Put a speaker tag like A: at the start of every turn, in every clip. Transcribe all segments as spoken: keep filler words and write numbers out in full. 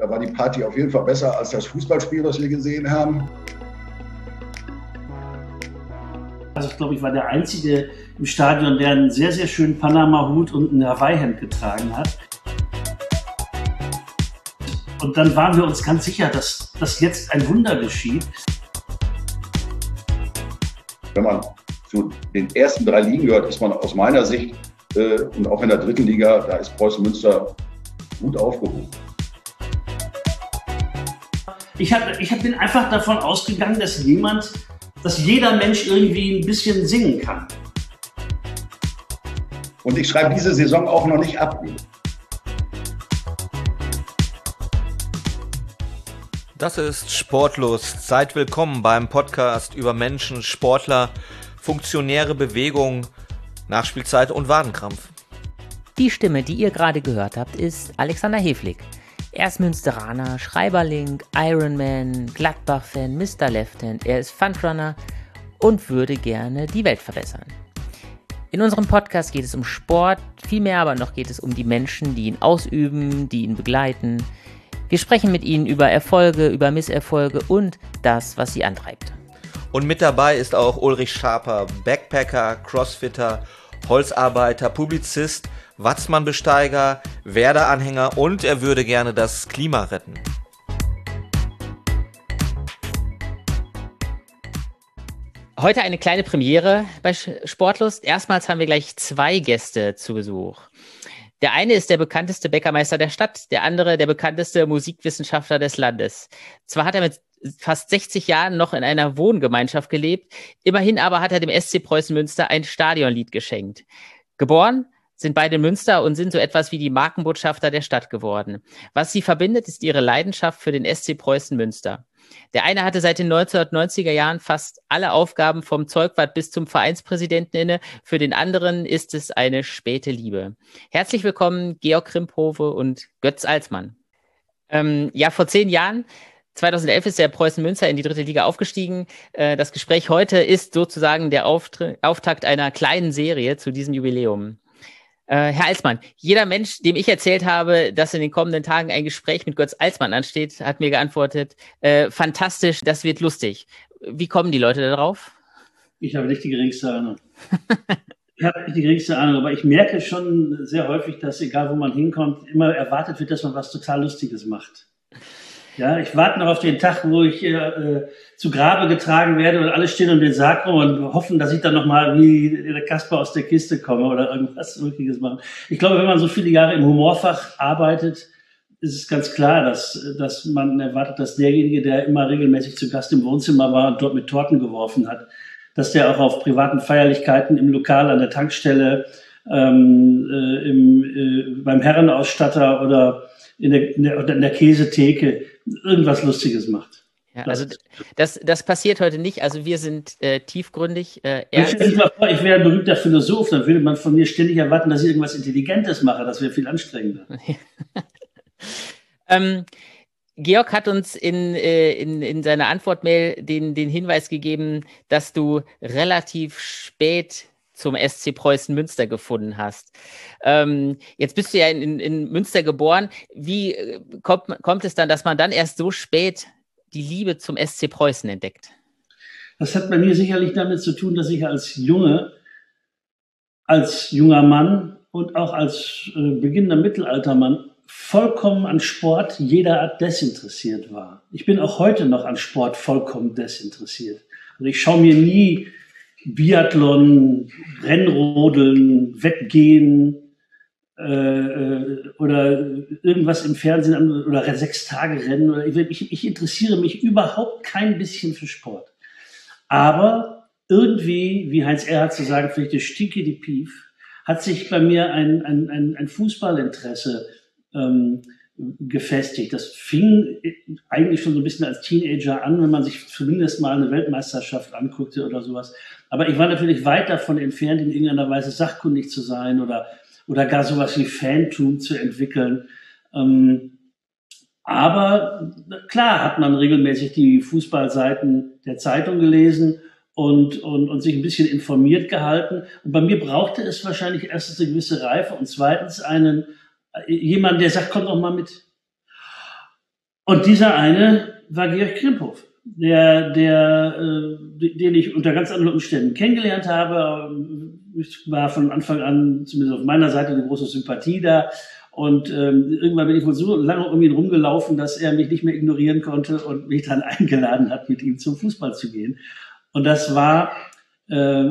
A: Da war die Party auf jeden Fall besser als das Fußballspiel, was wir gesehen haben.
B: Also ich glaube, ich war der Einzige im Stadion, der einen sehr, sehr schönen Panama-Hut und ein Hawaii-Hemd getragen hat. Und dann waren wir uns ganz sicher, dass, dass jetzt ein Wunder geschieht.
A: Wenn man zu den ersten drei Ligen gehört, ist man aus meiner Sicht äh, und auch in der dritten Liga, da ist Preußen Münster gut aufgehoben.
B: Ich, hab, ich bin einfach davon ausgegangen, dass jemand, dass jeder Mensch irgendwie ein bisschen singen kann.
A: Und ich schreibe diese Saison auch noch nicht ab.
C: Das ist Sportlust. Seid willkommen beim Podcast über Menschen, Sportler, Funktionäre, Bewegung, Nachspielzeit und Wadenkrampf.
D: Die Stimme, die ihr gerade gehört habt, ist Alexander Heflig. Er ist Münsteraner, Schreiberling, Ironman, Gladbach-Fan, Mister Left-Hand. Er ist Fundrunner und würde gerne die Welt verbessern. In unserem Podcast geht es um Sport, vielmehr aber noch geht es um die Menschen, die ihn ausüben, die ihn begleiten. Wir sprechen mit ihnen über Erfolge, über Misserfolge und das, was sie antreibt.
C: Und mit dabei ist auch Ulrich Schaper, Backpacker, Crossfitter, Holzarbeiter, Publizist, Watzmann-Besteiger, Werder-Anhänger und er würde gerne das Klima retten.
D: Heute eine kleine Premiere bei Sportlust. Erstmals haben wir gleich zwei Gäste zu Besuch. Der eine ist der bekannteste Bäckermeister der Stadt, der andere der bekannteste Musikwissenschaftler des Landes. Zwar hat er mit fast sechzig Jahren noch in einer Wohngemeinschaft gelebt, immerhin aber hat er dem S C Preußen Münster ein Stadionlied geschenkt. Geboren sind beide in Münster und sind so etwas wie die Markenbotschafter der Stadt geworden. Was sie verbindet, ist ihre Leidenschaft für den S C Preußen Münster. Der eine hatte seit den neunzehnhundertneunziger Jahren fast alle Aufgaben vom Zeugwart bis zum Vereinspräsidenten inne. Für den anderen ist es eine späte Liebe. Herzlich willkommen, Georg Krimphove und Götz Alsmann. Ähm, ja, vor zehn Jahren, zweitausendelf, ist der Preußen Münster in die dritte Liga aufgestiegen. Äh, das Gespräch heute ist sozusagen der Auftr- Auftakt einer kleinen Serie zu diesem Jubiläum. Äh, Herr Alsmann, jeder Mensch, dem ich erzählt habe, dass in den kommenden Tagen ein Gespräch mit Götz Alsmann ansteht, hat mir geantwortet, äh, fantastisch, das wird lustig. Wie kommen die Leute darauf?
B: Ich habe nicht die geringste Ahnung. Ich habe nicht die geringste Ahnung, aber ich merke schon sehr häufig, dass egal wo man hinkommt, immer erwartet wird, dass man was total Lustiges macht. Ja, ich warte noch auf den Tag, wo ich äh, zu Grabe getragen werde und alle stehen um den Sarg rum und hoffen, dass ich dann nochmal wie der Kasper aus der Kiste komme oder irgendwas Lustiges machen. Ich glaube, wenn man so viele Jahre im Humorfach arbeitet, ist es ganz klar, dass, dass man erwartet, dass derjenige, der immer regelmäßig zu Gast im Wohnzimmer war und dort mit Torten geworfen hat, dass der auch auf privaten Feierlichkeiten im Lokal, an der Tankstelle, ähm, äh, im, äh, beim Herrenausstatter oder in der, in der, oder in der Käsetheke irgendwas Lustiges macht.
D: Ja, also das, das passiert heute nicht. Also wir sind äh, tiefgründig. Äh,
B: ich stelle mir vor, ich wäre ein berühmter Philosoph, dann würde man von mir ständig erwarten, dass ich irgendwas Intelligentes mache. Das wäre viel anstrengender.
D: ähm, Georg hat uns in, äh, in, in seiner Antwortmail den, den Hinweis gegeben, dass du relativ spät zum S C Preußen Münster gefunden hast. Ähm, jetzt bist du ja in, in Münster geboren. Wie äh, kommt, kommt es dann, dass man dann erst so spät die Liebe zum S C Preußen entdeckt?
B: Das hat bei mir sicherlich damit zu tun, dass ich als Junge, als junger Mann und auch als äh, beginnender Mittelaltermann vollkommen an Sport jeder Art desinteressiert war. Ich bin auch heute noch an Sport vollkommen desinteressiert. Also ich schaue mir nie Biathlon, Rennrodeln, Wettgehen äh, oder irgendwas im Fernsehen an, oder Sechs-Tage-Rennen. Oder ich, ich interessiere mich überhaupt kein bisschen für Sport. Aber irgendwie, wie Heinz Erhardt zu sagen, vielleicht der Stinke die Pief, hat sich bei mir ein, ein, ein, ein Fußballinteresse ähm, gefestigt. Das fing eigentlich schon so ein bisschen als Teenager an, wenn man sich zumindest mal eine Weltmeisterschaft anguckte oder sowas. Aber ich war natürlich weit davon entfernt, in irgendeiner Weise sachkundig zu sein oder, oder gar sowas wie Fantum zu entwickeln. Ähm, aber klar hat man regelmäßig die Fußballseiten der Zeitung gelesen und, und, und sich ein bisschen informiert gehalten. Und bei mir brauchte es wahrscheinlich erstens eine gewisse Reife und zweitens einen, jemand, der sagt, komm doch mal mit. Und dieser eine war Georg Krimphoff, der, der, äh, den ich unter ganz anderen Umständen kennengelernt habe. Ich war von Anfang an, zumindest auf meiner Seite, eine große Sympathie da. Und ähm, irgendwann bin ich wohl so lange um ihn rumgelaufen, dass er mich nicht mehr ignorieren konnte und mich dann eingeladen hat, mit ihm zum Fußball zu gehen. Und das war äh,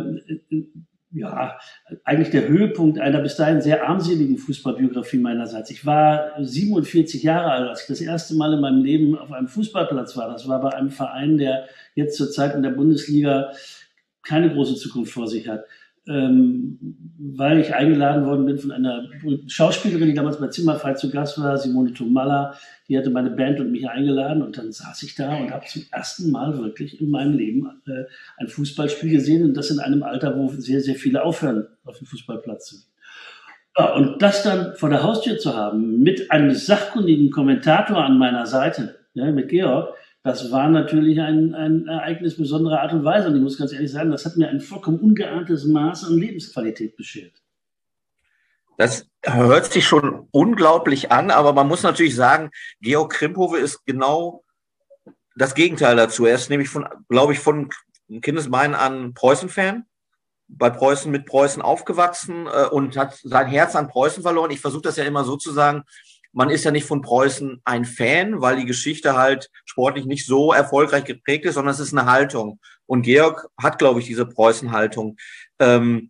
B: ja eigentlich der Höhepunkt einer bis dahin sehr armseligen Fußballbiografie meinerseits. Ich war siebenundvierzig Jahre alt, als ich das erste Mal in meinem Leben auf einem Fußballplatz war. Das war bei einem Verein, der jetzt zurzeit in der Bundesliga keine große Zukunft vor sich hat. Ähm, weil ich eingeladen worden bin von einer Schauspielerin, die damals bei Zimmerfrei zu Gast war, Simone Thomalla. Die hatte meine Band und mich eingeladen und dann saß ich da und habe zum ersten Mal wirklich in meinem Leben äh, ein Fußballspiel gesehen und das in einem Alter, wo sehr, sehr viele aufhören, auf den Fußballplatz zu gehen. Ja, und das dann vor der Haustür zu haben, mit einem sachkundigen Kommentator an meiner Seite, ja, mit Georg, das war natürlich ein, ein Ereignis besonderer Art und Weise. Und ich muss ganz ehrlich sagen, das hat mir ein vollkommen ungeahntes Maß an Lebensqualität beschert.
C: Das hört sich schon unglaublich an, aber man muss natürlich sagen, Georg Krimphoff ist genau das Gegenteil dazu. Er ist nämlich von, glaube ich, von Kindesbeinen an Preußen-Fan, bei Preußen mit Preußen aufgewachsen äh, und hat sein Herz an Preußen verloren. Ich versuche das ja immer so zu sagen, man ist ja nicht von Preußen ein Fan, weil die Geschichte halt sportlich nicht so erfolgreich geprägt ist, sondern es ist eine Haltung. Und Georg hat, glaube ich, diese Preußen-Haltung. Ähm,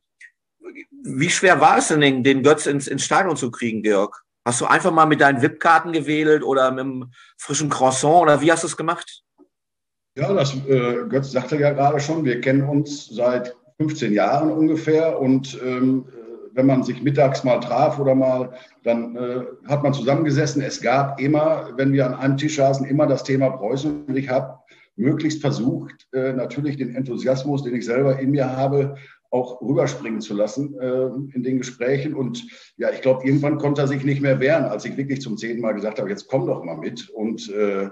C: wie schwer war es denn, den, den Götz ins, ins Stadion zu kriegen, Georg? Hast du einfach mal mit deinen V I P-Karten gewählt oder mit einem frischen Croissant oder wie hast du es gemacht?
A: Ja, das äh, Götz sagte ja gerade schon, wir kennen uns seit fünfzehn Jahren ungefähr und ähm, wenn man sich mittags mal traf oder mal, dann äh, hat man zusammengesessen. Es gab immer, wenn wir an einem Tisch saßen, immer das Thema Preußen. Und ich habe möglichst versucht, äh, natürlich den Enthusiasmus, den ich selber in mir habe, auch rüberspringen zu lassen äh, in den Gesprächen. Und ja, ich glaube, irgendwann konnte er sich nicht mehr wehren, als ich wirklich zum zehnten Mal gesagt habe, jetzt komm doch mal mit. Und äh,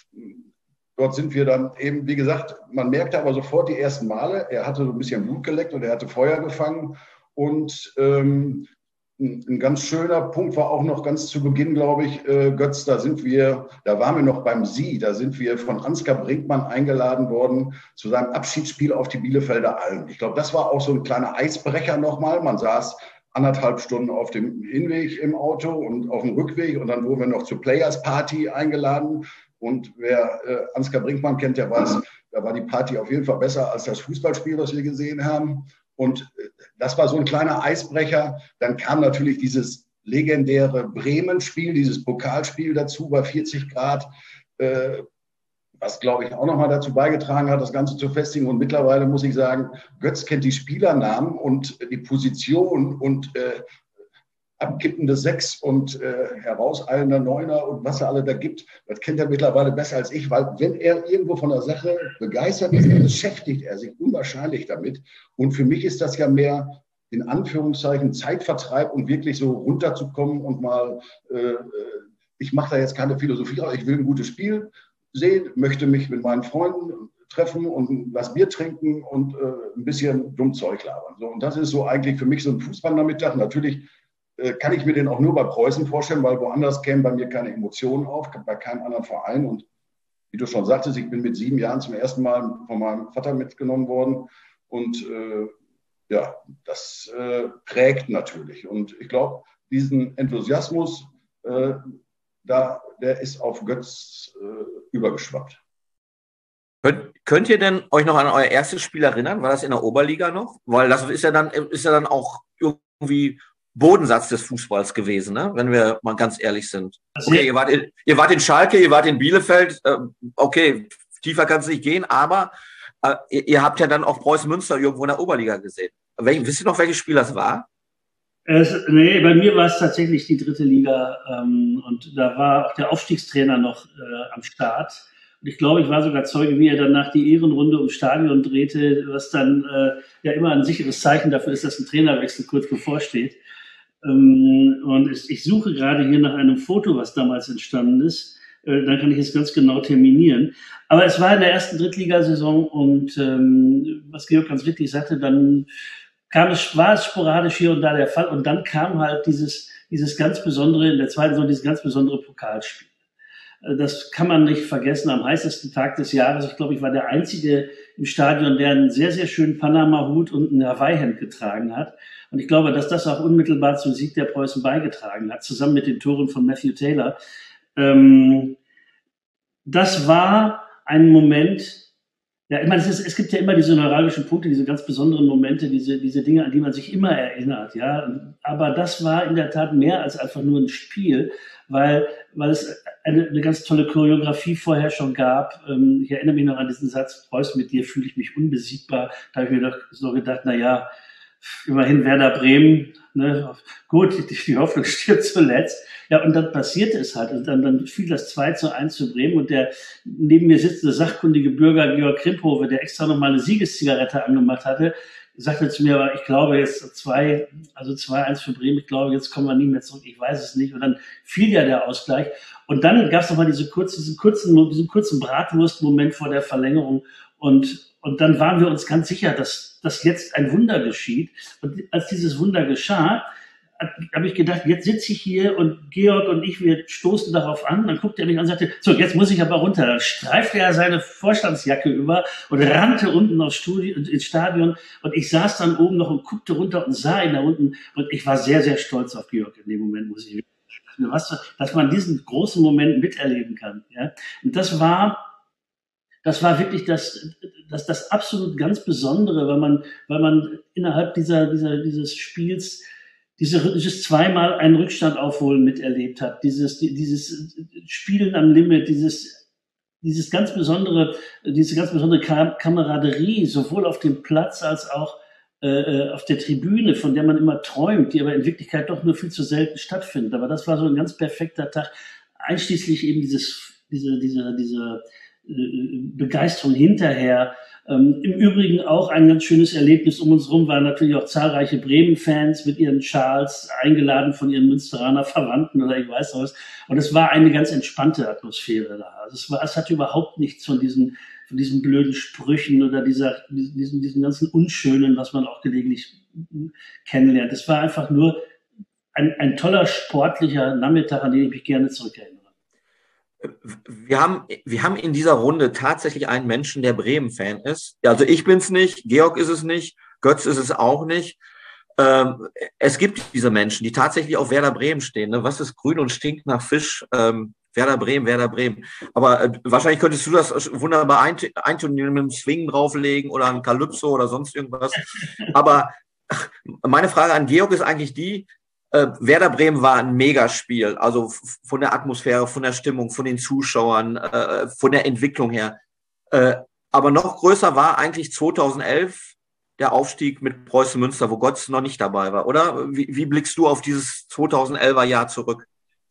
A: dort sind wir dann eben, wie gesagt, man merkte aber sofort die ersten Male, er hatte so ein bisschen Blut geleckt und er hatte Feuer gefangen. Und ähm, ein ganz schöner Punkt war auch noch ganz zu Beginn, glaube ich, äh, Götz, da sind wir, da waren wir noch beim Sie, da sind wir von Ansgar Brinkmann eingeladen worden zu seinem Abschiedsspiel auf die Bielefelder Alm. Ich glaube, das war auch so ein kleiner Eisbrecher nochmal. Man saß anderthalb Stunden auf dem Hinweg im Auto und auf dem Rückweg und dann wurden wir noch zur Players Party eingeladen. Und wer äh, Ansgar Brinkmann kennt, der weiß, da war die Party auf jeden Fall besser als das Fußballspiel, das wir gesehen haben. Und das war so ein kleiner Eisbrecher. Dann kam natürlich dieses legendäre Bremen-Spiel, dieses Pokalspiel dazu bei vierzig Grad, äh, was, glaube ich, auch nochmal dazu beigetragen hat, das Ganze zu festigen. Und mittlerweile muss ich sagen, Götz kennt die Spielernamen und die Position und äh, abkippende Sechs und äh, herauseilender Neuner und was er alle da gibt, das kennt er mittlerweile besser als ich, weil wenn er irgendwo von der Sache begeistert ist, dann beschäftigt er sich unwahrscheinlich damit. Und für mich ist das ja mehr in Anführungszeichen Zeitvertreib und wirklich so runterzukommen und mal, äh, ich mache da jetzt keine Philosophie, ich will ein gutes Spiel sehen, möchte mich mit meinen Freunden treffen und ein Glas Bier trinken und äh, ein bisschen dumm Zeug labern. So, und das ist so eigentlich für mich so ein Fußballnachmittag. Natürlich kann ich mir den auch nur bei Preußen vorstellen, weil woanders kämen bei mir keine Emotionen auf, bei keinem anderen Verein. Und wie du schon sagtest, ich bin mit sieben Jahren zum ersten Mal von meinem Vater mitgenommen worden. Und äh, ja, das äh, prägt natürlich. Und ich glaube, diesen Enthusiasmus, äh, da, der ist auf Götz äh, übergeschwappt.
C: Könnt, könnt ihr denn euch noch an euer erstes Spiel erinnern? War das in der Oberliga noch? Weil das ist ja dann, ist ja dann auch irgendwie Bodensatz des Fußballs gewesen, ne? Wenn wir mal ganz ehrlich sind. Okay, ihr wart in, ihr wart in Schalke, ihr wart in Bielefeld, äh, okay, tiefer kann es nicht gehen, aber äh, ihr, ihr habt ja dann auch Preußen Münster irgendwo in der Oberliga gesehen. Wel, wisst ihr noch, welches Spiel das war?
B: Es, nee, bei mir war es tatsächlich die dritte Liga ähm, und da war auch der Aufstiegstrainer noch äh, am Start. Und ich glaube, ich war sogar Zeuge, wie er dann nach die Ehrenrunde ums Stadion drehte, was dann äh, ja immer ein sicheres Zeichen dafür ist, dass ein Trainerwechsel kurz bevorsteht. Und ich suche gerade hier nach einem Foto, was damals entstanden ist. Dann kann ich es ganz genau terminieren. Aber es war in der ersten Drittligasaison und ähm, was Georg ganz richtig sagte, dann kam es, war es sporadisch hier und da der Fall. Und dann kam halt dieses, dieses ganz besondere, in der zweiten Saison dieses ganz besondere Pokalspiel. Das kann man nicht vergessen, am heißesten Tag des Jahres. Ich glaube, ich war der Einzige im Stadion, der einen sehr, sehr schönen Panama-Hut und ein Hawaii-Hemd getragen hat. Und ich glaube, dass das auch unmittelbar zum Sieg der Preußen beigetragen hat, zusammen mit den Toren von Matthew Taylor. Ähm, das war ein Moment, ja, ich meine, es, ist, es gibt ja immer diese neuralgischen Punkte, diese ganz besonderen Momente, diese, diese Dinge, an die man sich immer erinnert, ja. Aber das war in der Tat mehr als einfach nur ein Spiel, weil, weil es eine, eine ganz tolle Choreografie vorher schon gab. Ich erinnere mich noch an diesen Satz, Preußen, mit dir fühle ich mich unbesiegbar. Da habe ich mir doch so gedacht, na ja, immerhin Werder Bremen, ne, gut, die, die Hoffnung stirbt zuletzt. Ja, und dann passierte es halt. Und dann, dann fiel das zwei zu eins zu Bremen. Und der neben mir sitzende sachkundige Bürger Georg Krimphove, der extra nochmal eine Siegeszigarette angemacht hatte, sagte zu mir, aber ich glaube jetzt zwei, also zwei eins für Bremen, ich glaube, jetzt kommen wir nie mehr zurück, ich weiß es nicht. Und dann fiel ja der Ausgleich. Und dann gab es nochmal diese kurze, diesen kurzen, diesen kurzen Bratwurst-Moment vor der Verlängerung. Und, und dann waren wir uns ganz sicher, dass, dass jetzt ein Wunder geschieht. Und als dieses Wunder geschah, habe ich gedacht, jetzt sitze ich hier und Georg und ich, wir stoßen darauf an. Dann guckte er mich an und sagte, so, jetzt muss ich aber runter. Dann streifte er seine Vorstandsjacke über und rannte unten aufs Studio, ins Stadion. Und ich saß dann oben noch und guckte runter und sah ihn da unten. Und ich war sehr, sehr stolz auf Georg in dem Moment, muss ich sagen. Was, dass man diesen großen Moment miterleben kann. Ja? Und das war, das war wirklich das, das, das absolut ganz Besondere, weil man, weil man innerhalb dieser, dieser, dieses Spiels Diese, dieses zweimal einen Rückstand aufholen miterlebt hat, dieses, dieses Spielen am Limit, dieses, dieses ganz besondere, diese ganz besondere Kameraderie, sowohl auf dem Platz als auch äh, auf der Tribüne, von der man immer träumt, die aber in Wirklichkeit doch nur viel zu selten stattfindet. Aber das war so ein ganz perfekter Tag, einschließlich eben dieses, diese, diese, diese äh, Begeisterung hinterher. Ähm, Im Übrigen auch ein ganz schönes Erlebnis um uns herum waren natürlich auch zahlreiche Bremen-Fans mit ihren Schals, eingeladen von ihren Münsteraner Verwandten oder ich weiß was. Und es war eine ganz entspannte Atmosphäre da. Also es war, es hatte überhaupt nichts von diesen, von diesen blöden Sprüchen oder dieser, diesen, diesen ganzen Unschönen, was man auch gelegentlich kennenlernt. Es war einfach nur ein, ein toller sportlicher Nachmittag, an den ich mich gerne zurückerinnere.
C: Wir haben, wir haben in dieser Runde tatsächlich einen Menschen, der Bremen-Fan ist. Also ich bin's nicht, Georg ist es nicht, Götz ist es auch nicht. Ähm, es gibt diese Menschen, die tatsächlich auf Werder Bremen stehen. Ne? Was ist grün und stinkt nach Fisch? Ähm, Werder Bremen, Werder Bremen. Aber äh, wahrscheinlich könntest du das wunderbar eintun, mit einem Swing drauflegen oder ein Calypso oder sonst irgendwas. Aber ach, meine Frage an Georg ist eigentlich die, Äh, Werder Bremen war ein Megaspiel, also f- von der Atmosphäre, von der Stimmung, von den Zuschauern, äh, von der Entwicklung her. Äh, aber noch größer war eigentlich zweitausendelf der Aufstieg mit Preußen Münster, wo Götz noch nicht dabei war, oder? Wie, wie blickst du auf dieses zweitausendelfer Jahr zurück?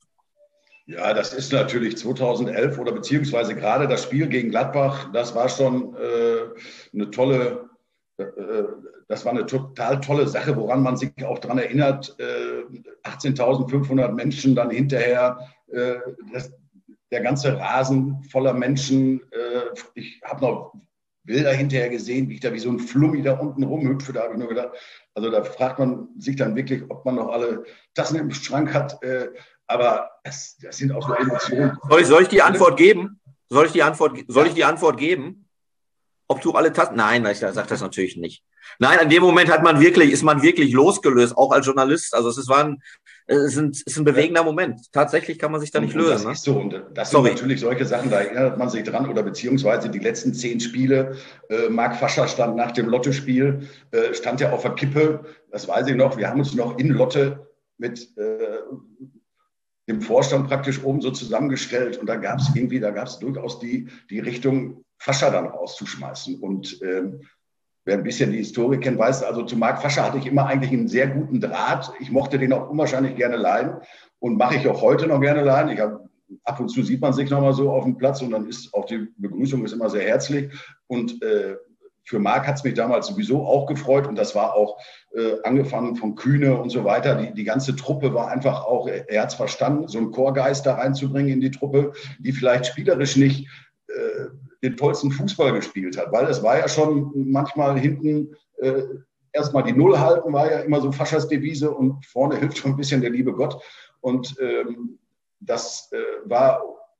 A: Ja, das ist natürlich zweitausendelf oder beziehungsweise gerade das Spiel gegen Gladbach, das war schon äh, eine tolle äh, Das war eine total tolle Sache, woran man sich auch daran erinnert. achtzehntausendfünfhundert Menschen, dann hinterher äh, das, der ganze Rasen voller Menschen. Äh, ich habe noch Bilder hinterher gesehen, wie ich da wie so ein Flummi da unten rumhüpfe. Da habe ich nur gedacht, also da fragt man sich dann wirklich, ob man noch alle Tassen im Schrank hat. Äh, aber das, das sind auch so Emotionen.
C: Soll ich, soll ich die Antwort geben? Soll ich die Antwort, soll ich die Antwort geben? Ob du alle Tasten? Nein, ich sage das natürlich nicht. Nein, in dem Moment hat man wirklich, ist man wirklich losgelöst, auch als Journalist. Also es ist, war ein, es ist ein, es ist ein bewegender Moment. Tatsächlich kann man sich da nicht lösen.
A: Das
C: ne?
A: ist so. Und das
C: Sorry.
A: sind natürlich solche Sachen, da erinnert man sich dran. Oder beziehungsweise die letzten zehn Spiele. Äh, Marc Fascher stand nach dem Lotte-Spiel, äh, stand ja auf der Kippe. Das weiß ich noch. Wir haben uns noch in Lotte mit äh, dem Vorstand praktisch oben so zusammengestellt. Und da gab es irgendwie, da gab es durchaus die, die Richtung, Fascher dann rauszuschmeißen. Und ähm, wer ein bisschen die Historie kennt, weiß, also zu Marc Fascher hatte ich immer eigentlich einen sehr guten Draht. Ich mochte den auch unwahrscheinlich gerne leiden und mache ich auch heute noch gerne leiden. Ich hab, ab und zu sieht man sich nochmal so auf dem Platz und dann ist auch die Begrüßung ist immer sehr herzlich. Und äh, für Marc hat es mich damals sowieso auch gefreut und das war auch äh, angefangen von Kühne und so weiter. Die, die ganze Truppe war einfach auch, er hat es verstanden, so einen Chorgeist da reinzubringen in die Truppe, die vielleicht spielerisch nicht äh, den tollsten Fußball gespielt hat, weil es war ja schon manchmal hinten äh, erstmal die Null halten, war ja immer so Faschers Devise und vorne hilft schon ein bisschen der liebe Gott und ähm, das äh, war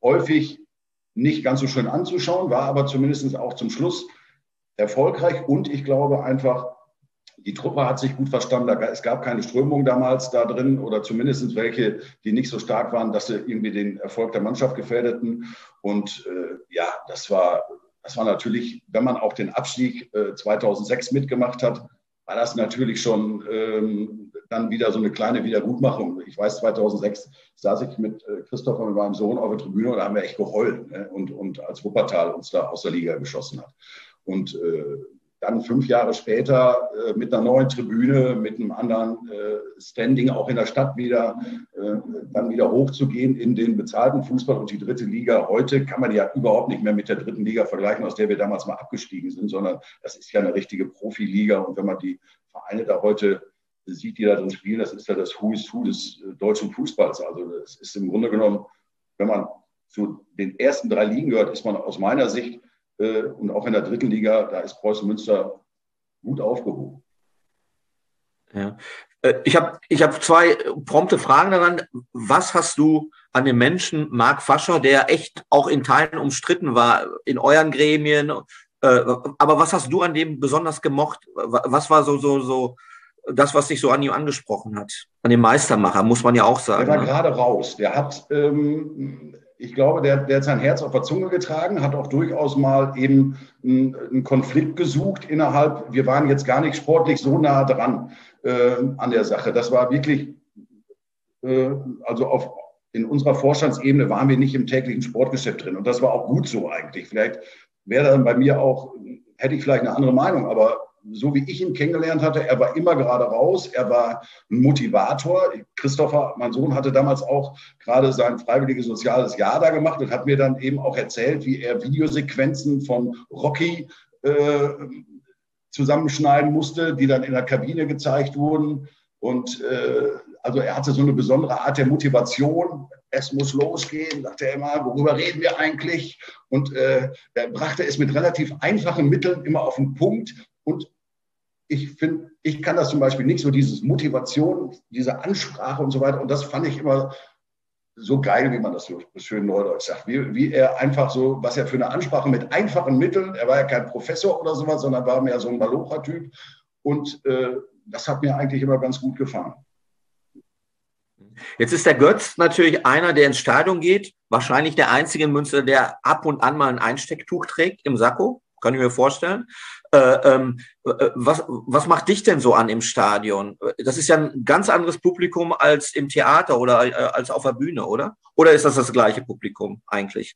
A: häufig nicht ganz so schön anzuschauen, war aber zumindest auch zum Schluss erfolgreich. Und ich glaube einfach, die Truppe hat sich gut verstanden. Es gab keine Strömung damals da drin oder zumindest welche, die nicht so stark waren, dass sie irgendwie den Erfolg der Mannschaft gefährdeten. Und äh, ja, das war, das war natürlich, wenn man auch den Abstieg äh, zweitausendsechs mitgemacht hat, war das natürlich schon ähm, dann wieder so eine kleine Wiedergutmachung. Ich weiß, zweitausendsechs saß ich mit äh, Christopher, mit meinem Sohn auf der Tribüne und da haben wir echt geheult, ne? und, und als Wuppertal uns da aus der Liga geschossen hat. Und äh, dann fünf Jahre später äh, mit einer neuen Tribüne, mit einem anderen äh, Standing auch in der Stadt wieder, äh, dann wieder hochzugehen in den bezahlten Fußball und die dritte Liga. Heute kann man ja überhaupt nicht mehr mit der dritten Liga vergleichen, aus der wir damals mal abgestiegen sind, sondern das ist ja eine richtige Profiliga. Und wenn man die Vereine da heute sieht, die da drin spielen, das ist ja das Who is Who des äh, deutschen Fußballs. Also das ist im Grunde genommen, wenn man zu den ersten drei Ligen gehört, ist man aus meiner Sicht und auch in der dritten Liga, da ist Preußen Münster gut aufgehoben.
E: Ja. Ich habe ich hab zwei prompte Fragen daran. Was hast du an dem Menschen Mark Fascher, der echt auch in Teilen umstritten war, in euren Gremien, aber was hast du an dem besonders gemocht? Was war so, so, so das, was dich so an ihm angesprochen hat? An dem Meistermacher, muss man ja auch sagen.
A: Der war
E: ne?
A: gerade raus. Der hat... Ähm, Ich glaube, der, der hat sein Herz auf der Zunge getragen, hat auch durchaus mal eben einen, einen Konflikt gesucht innerhalb. Wir waren jetzt gar nicht sportlich so nah dran äh, an der Sache. Das war wirklich, äh, also auf, in unserer Vorstandsebene waren wir nicht im täglichen Sportgeschäft drin. Und das war auch gut so eigentlich. Vielleicht wäre dann bei mir auch, hätte ich vielleicht eine andere Meinung, aber so wie ich ihn kennengelernt hatte, er war immer gerade raus, er war ein Motivator. Christopher, mein Sohn, hatte damals auch gerade sein freiwilliges soziales Jahr da gemacht und hat mir dann eben auch erzählt, wie er Videosequenzen von Rocky äh, zusammenschneiden musste, die dann in der Kabine gezeigt wurden. Und äh, also er hatte so eine besondere Art der Motivation. Es muss losgehen, sagte er immer, worüber reden wir eigentlich? Und äh, er brachte es mit relativ einfachen Mitteln immer auf den Punkt. Und ich finde, ich kann das zum Beispiel nicht, so dieses Motivation, diese Ansprache und so weiter. Und das fand ich immer so geil, wie man das so schön neudeutsch sagt. Wie, wie er einfach so, was er für eine Ansprache mit einfachen Mitteln, er war ja kein Professor oder sowas, sondern war mehr so ein Malocher-Typ. Und äh, das hat mir eigentlich immer ganz gut gefallen.
E: Jetzt ist der Götz natürlich einer, der ins Stadion geht. Wahrscheinlich der einzige in Münster, der ab und an mal ein Einstecktuch trägt im Sakko. Kann ich mir vorstellen. Äh, ähm, was, was macht dich denn so an im Stadion? Das ist ja ein ganz anderes Publikum als im Theater oder äh, als auf der Bühne, oder? Oder ist das das gleiche Publikum eigentlich?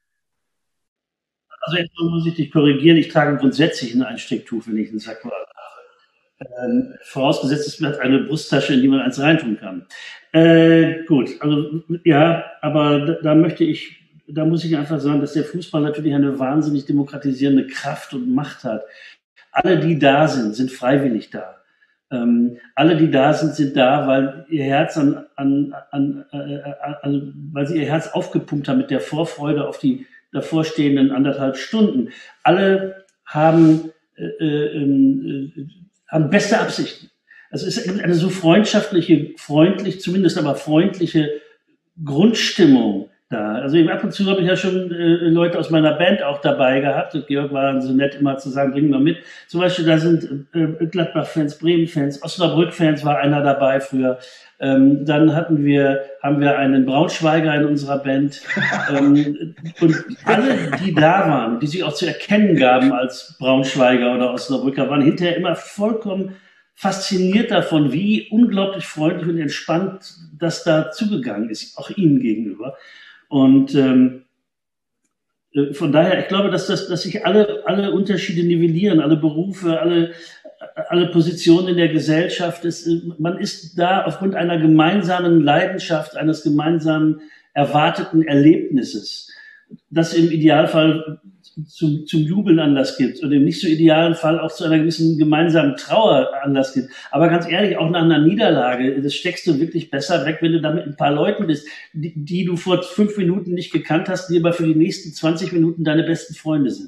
B: Also jetzt muss ich dich korrigieren. Ich trage grundsätzlich ein Einstecktuch, wenn ich einen Sakko habe. Ähm, vorausgesetzt, es hat eine Brusttasche, in die man eins reintun kann. Äh, gut, also ja, aber da, da möchte ich Da muss ich einfach sagen, dass der Fußball natürlich eine wahnsinnig demokratisierende Kraft und Macht hat. Alle, die da sind, sind freiwillig da. Ähm, alle, die da sind, sind da, weil ihr Herz an, an, an, äh, an, weil sie ihr Herz aufgepumpt haben mit der Vorfreude auf die davorstehenden anderthalb Stunden. Alle haben, äh, äh, haben beste Absichten. Es ist eine so freundschaftliche, freundlich, zumindest aber freundliche Grundstimmung da. Also ab und zu habe ich ja schon äh, Leute aus meiner Band auch dabei gehabt. Und Georg war so nett, immer zu sagen, bring mal mit. Zum Beispiel, da sind äh, Gladbach-Fans, Bremen-Fans, Osnabrück-Fans war einer dabei früher. Ähm, dann hatten wir, haben wir einen Braunschweiger in unserer Band. ähm, und alle, die da waren, die sich auch zu erkennen gaben als Braunschweiger oder Osnabrücker, waren hinterher immer vollkommen fasziniert davon, wie unglaublich freundlich und entspannt das da zugegangen ist, auch ihnen gegenüber. Und ähm, von daher, ich glaube, dass, das, dass sich alle, alle Unterschiede nivellieren, alle Berufe, alle, alle Positionen in der Gesellschaft. Ist, man ist da aufgrund einer gemeinsamen Leidenschaft, eines gemeinsamen erwarteten Erlebnisses, das im Idealfall zum, zum Jubeln Anlass gibt oder im nicht so idealen Fall auch zu einer gewissen gemeinsamen Trauer Anlass gibt. Aber ganz ehrlich, auch nach einer Niederlage, das steckst du wirklich besser weg, wenn du da mit ein paar Leuten bist, die, die du vor fünf Minuten nicht gekannt hast, die aber für die nächsten zwanzig Minuten deine besten Freunde sind.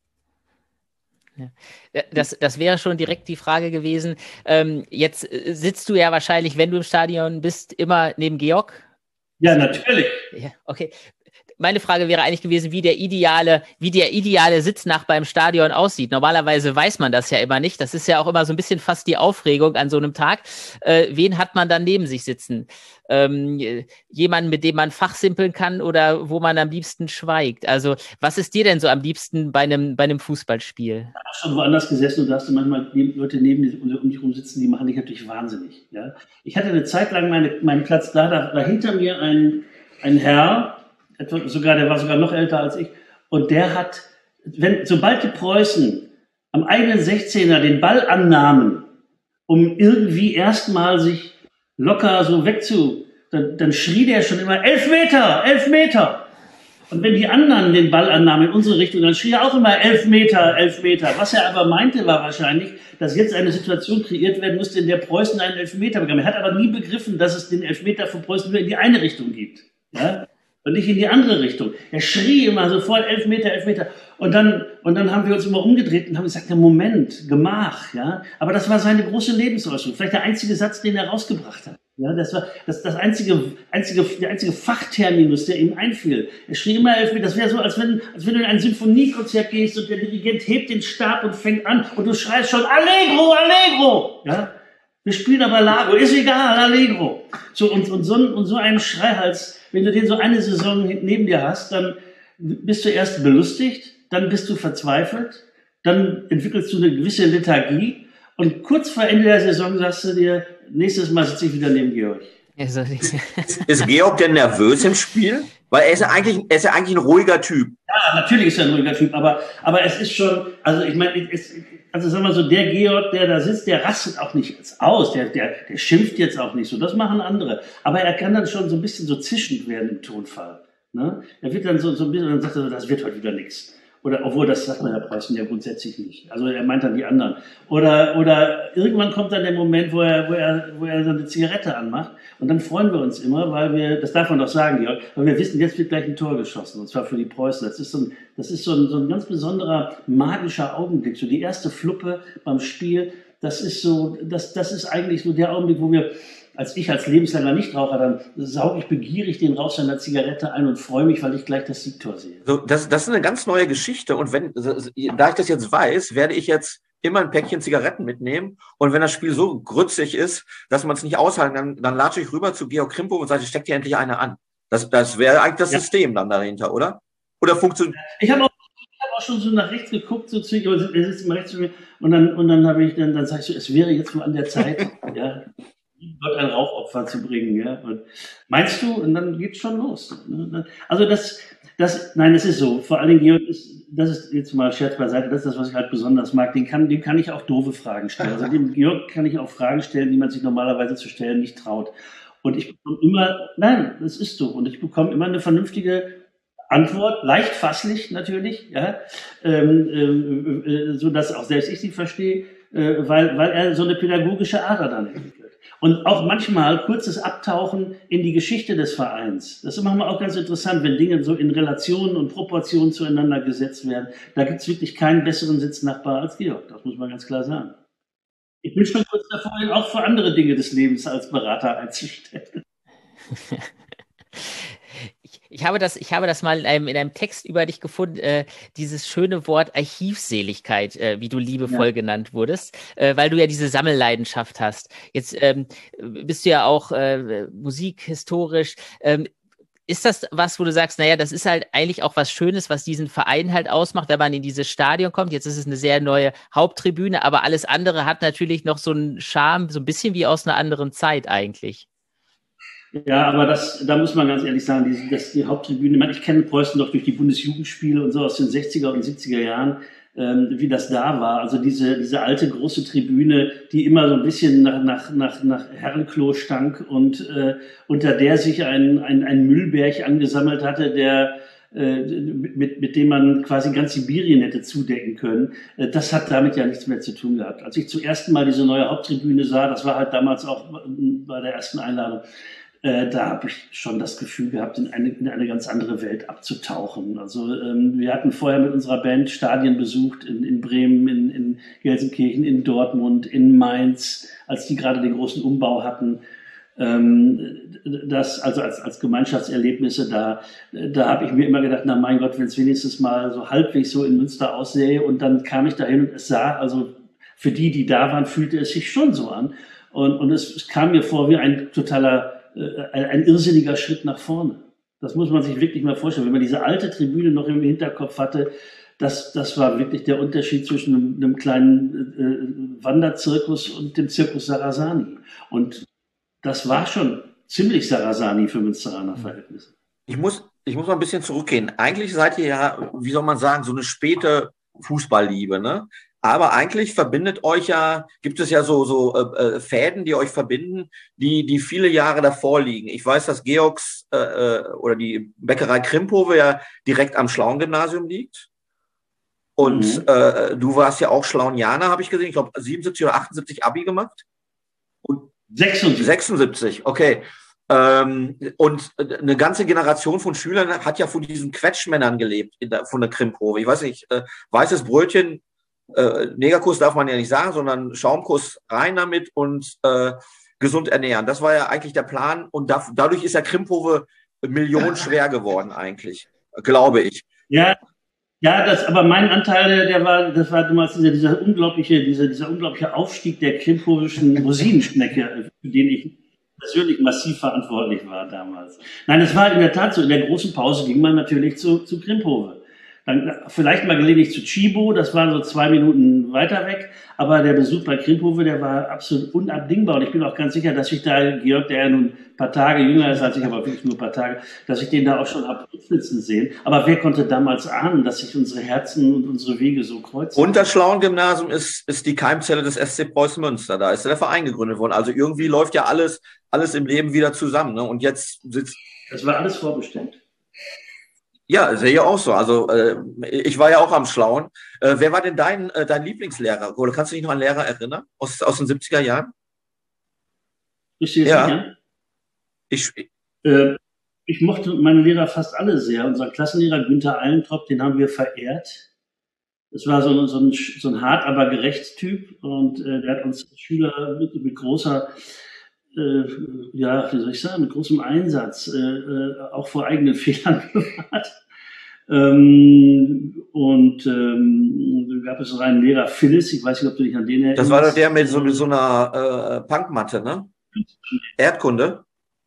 D: Ja. Das, das wäre schon direkt die Frage gewesen. Ähm, jetzt sitzt du ja wahrscheinlich, wenn du im Stadion bist, immer neben Georg.
B: Ja, natürlich.
D: Ja, okay. Meine Frage wäre eigentlich gewesen, wie der ideale, wie der ideale Sitznachbar im Stadion aussieht. Normalerweise weiß man das ja immer nicht. Das ist ja auch immer so ein bisschen fast die Aufregung an so einem Tag. Äh, wen hat man dann neben sich sitzen? Ähm, jemanden, mit dem man fachsimpeln kann oder wo man am liebsten schweigt? Also, was ist dir denn so am liebsten bei einem, bei einem Fußballspiel?
B: Ich habe schon woanders gesessen und da hast du manchmal Leute neben dir um dich rum sitzen, die machen dich natürlich wahnsinnig. Ja? Ich hatte eine Zeit lang meine, meinen Platz da, da, da hinter mir ein, ein Herr, etwa, sogar, der war sogar noch älter als ich, und der hat, wenn, sobald die Preußen am eigenen sechzehner den Ball annahmen, um irgendwie erstmal sich locker so wegzu, dann, dann schrie der schon immer, elf Meter, elf Meter. Und wenn die anderen den Ball annahmen in unsere Richtung, dann schrie er auch immer elf Meter, elf Meter. Was er aber meinte, war wahrscheinlich, dass jetzt eine Situation kreiert werden musste, in der Preußen einen Elfmeter bekam. Er hat aber nie begriffen, dass es den Elfmeter von Preußen nur in die eine Richtung gibt. Ja? Und nicht in die andere Richtung. Er schrie immer sofort elf Meter, elf Meter. Und dann, und dann haben wir uns immer umgedreht und haben gesagt, ja, Moment, Gemach, ja. Aber das war seine große Lebensäußerung. Vielleicht der einzige Satz, den er rausgebracht hat. Ja, das war das, das einzige, einzige, der einzige Fachterminus, der ihm einfiel. Er schrie immer elf Meter. Das wäre so, als wenn, als wenn du in ein Sinfoniekonzert gehst und der Dirigent hebt den Stab und fängt an und du schreist schon Allegro, Allegro, ja. Wir spielen aber Largo, ist egal, Allegro. So, und, und so, und so einen Schreihals, wenn du den so eine Saison neben dir hast, dann bist du erst belustigt, dann bist du verzweifelt, dann entwickelst du eine gewisse Lethargie und kurz vor Ende der Saison sagst du dir, nächstes Mal sitze ich wieder neben Georg.
E: Also, ist Georg denn nervös im Spiel? Weil er ist ja eigentlich, er ist ja eigentlich ein ruhiger Typ.
B: Ja, natürlich ist er ein ruhiger Typ, aber, aber es ist schon, also ich meine, es, also sagen wir so, der Georg, der da sitzt, der rastet auch nicht jetzt aus, der, der, der schimpft jetzt auch nicht so, das machen andere. Aber er kann dann schon so ein bisschen so zischend werden im Tonfall. Ne? Er wird dann so, so ein bisschen, dann sagt er, das wird heute wieder nichts. Oder, obwohl, das sagt man Herr Preußen ja grundsätzlich nicht. Also er meint dann die anderen. Oder, oder irgendwann kommt dann der Moment, wo er, wo er, wo er so eine Zigarette anmacht. Und dann freuen wir uns immer, weil wir, das darf man doch sagen, Georg, weil wir wissen, jetzt wird gleich ein Tor geschossen. Und zwar für die Preußen. Das ist so ein, das ist so ein, so ein ganz besonderer, magischer Augenblick. So die erste Fluppe beim Spiel. Das ist so, das, das ist eigentlich so der Augenblick, wo wir, als ich als lebenslanger Nichtraucher, dann sauge ich begierig den Rauch seiner Zigarette ein und freue mich, weil ich gleich das Siegtor sehe.
E: So, das, das ist eine ganz neue Geschichte. Und wenn, da ich das jetzt weiß, werde ich jetzt immer ein Päckchen Zigaretten mitnehmen. Und wenn das Spiel so grützig ist, dass man es nicht aushalten kann, dann latsche ich rüber zu Georg Krimpow und sage, steck dir endlich eine an. Das, das wäre eigentlich das ja. System dann dahinter, oder? Oder funktioniert?
B: Ich habe auch, hab auch schon so nach rechts geguckt, so zu, er sitzt immer rechts zu mir, und dann, und dann habe ich, dann, dann sage ich so, es wäre jetzt mal an der Zeit, ja, Gott ein Rauchopfer zu bringen, ja. Und meinst du? Und dann geht's schon los. Ne? Also das, das, nein, es ist so. Vor allen Dingen, Georg, ist, das ist jetzt mal Scherz beiseite, das ist das, was ich halt besonders mag. Den kann, dem kann ich auch doofe Fragen stellen. Also dem Georg kann ich auch Fragen stellen, die man sich normalerweise zu stellen nicht traut. Und ich bekomme immer, nein, das ist so. Und ich bekomme immer eine vernünftige Antwort, leicht fasslich natürlich, ja, ähm, äh, so dass auch selbst ich sie verstehe, äh, weil, weil er so eine pädagogische Ader dann entwickelt. Und auch manchmal kurzes Abtauchen in die Geschichte des Vereins. Das ist manchmal auch ganz interessant, wenn Dinge so in Relationen und Proportionen zueinander gesetzt werden. Da gibt es wirklich keinen besseren Sitznachbar als Georg. Das muss man ganz klar sagen. Ich bin schon kurz davor, ihn auch für andere Dinge des Lebens als Berater einzustellen.
D: Ich, ich, habe das, ich habe das mal in einem, in einem Text über dich gefunden, äh, dieses schöne Wort Archivseligkeit, äh, wie du liebevoll ja. genannt wurdest, äh, weil du ja diese Sammelleidenschaft hast. Jetzt ähm, bist du ja auch äh, musikhistorisch. Ähm, ist das was, wo du sagst, naja, das ist halt eigentlich auch was Schönes, was diesen Verein halt ausmacht, wenn man in dieses Stadion kommt? Jetzt ist es eine sehr neue Haupttribüne, aber alles andere hat natürlich noch so einen Charme, so ein bisschen wie aus einer anderen Zeit eigentlich.
B: Ja, aber das, da muss man ganz ehrlich sagen, die, das, die Haupttribüne, ich, meine, ich kenne Preußen doch durch die Bundesjugendspiele und so aus den sechziger und siebziger Jahren, ähm, wie das da war. Also diese, diese alte große Tribüne, die immer so ein bisschen nach, nach, nach, nach Herrenklo stank und äh, unter der sich ein, ein, ein Müllberg angesammelt hatte, der äh, mit, mit dem man quasi ganz Sibirien hätte zudecken können. Äh, das hat damit ja nichts mehr zu tun gehabt. Als ich zum ersten Mal diese neue Haupttribüne sah, das war halt damals auch bei der ersten Einladung, Äh, da habe ich schon das Gefühl gehabt, in eine, in eine ganz andere Welt abzutauchen. Also ähm, wir hatten vorher mit unserer Band Stadien besucht, in, in Bremen, in, in Gelsenkirchen, in Dortmund, in Mainz, als die gerade den großen Umbau hatten. Ähm, das, also als, als Gemeinschaftserlebnisse, da, da habe ich mir immer gedacht, na mein Gott, wenn es wenigstens mal so halbwegs so in Münster aussähe, und dann kam ich dahin und es sah, also für die, die da waren, fühlte es sich schon so an. Und, und es, es kam mir vor wie ein totaler, äh, ein, ein irrsinniger Schritt nach vorne. Das muss man sich wirklich mal vorstellen. Wenn man diese alte Tribüne noch im Hinterkopf hatte, das, das war wirklich der Unterschied zwischen einem, einem kleinen äh, Wanderzirkus und dem Zirkus Sarasani. Und das war schon ziemlich Sarasani für Münsteraner Verhältnisse.
E: Ich muss, ich muss mal ein bisschen zurückgehen. Eigentlich seid ihr ja, wie soll man sagen, so eine späte Fußballliebe, ne? Aber eigentlich verbindet euch ja, gibt es ja so, so äh, Fäden, die euch verbinden, die, die viele Jahre davor liegen. Ich weiß, dass Georgs äh, oder die Bäckerei Krimphofe ja direkt am Schlauen-Gymnasium liegt. Und mhm. äh, du warst ja auch Schlaunianer, habe ich gesehen. Ich glaube, siebenundsiebzig oder achtundsiebzig Abi gemacht. Und sechsundsiebzig. sechsundsiebzig, okay. Ähm, und eine ganze Generation von Schülern hat ja von diesen Quetschmännern gelebt, in der, von der Krimphofe. Ich weiß nicht, äh, weißes Brötchen, äh, Negerkuss darf man ja nicht sagen, sondern Schaumkuss rein damit und äh, gesund ernähren. Das war ja eigentlich der Plan. Und da, dadurch ist ja Krimphofe millionenschwer geworden eigentlich, glaube ich.
B: Ja. Ja, das, aber mein Anteil, der war, das war damals dieser, dieser unglaubliche, dieser, dieser unglaubliche Aufstieg der krimphofischen Rosinenschnecke, für den ich persönlich massiv verantwortlich war damals. Nein, es war in der Tat so, in der großen Pause ging man natürlich zu, zu Krimphofe. Dann vielleicht mal gelegentlich zu Chibo, das war so zwei Minuten weiter weg, aber der Besuch bei Krimphofe, der war absolut unabdingbar. Und ich bin auch ganz sicher, dass ich da, Georg, der ja nun ein paar Tage jünger ist als ich, aber wirklich nur ein paar Tage, dass ich den da auch schon habe flitzen sehen. Aber wer konnte damals ahnen, dass sich unsere Herzen und unsere Wege so kreuzen?
E: Und das Schlauen-Gymnasium ist, ist die Keimzelle des S C Preußen Münster. Da ist der Verein gegründet worden. Also irgendwie läuft ja alles, alles im Leben wieder zusammen. Ne? Und jetzt sitzt...
B: Das war alles vorbestimmt.
E: Ja, sehe ich auch so. Also äh, ich war ja auch am Schlauen. Äh, wer war denn dein, äh, dein Lieblingslehrer? Oder kannst du dich noch an Lehrer erinnern? Aus, aus den siebziger Jahren?
B: Richtig, ja. Sicher? Ich, äh, ich mochte meine Lehrer fast alle sehr. Unser Klassenlehrer Günther Eilentrop, den haben wir verehrt. Das war so ein, so ein, so ein hart, aber gerecht Typ. Und äh, der hat uns Schüler mit, mit großer... Äh, ja, wie soll ich sagen, mit großem Einsatz, äh, äh, auch vor eigenen Fehlern bewahrt. Ähm, und ähm, dann gab es noch einen Lehrer, Phyllis, ich weiß nicht, ob du dich an den erinnerst.
E: Das war doch der mit so, mit so einer äh, Punkmatte, ne? Erdkunde?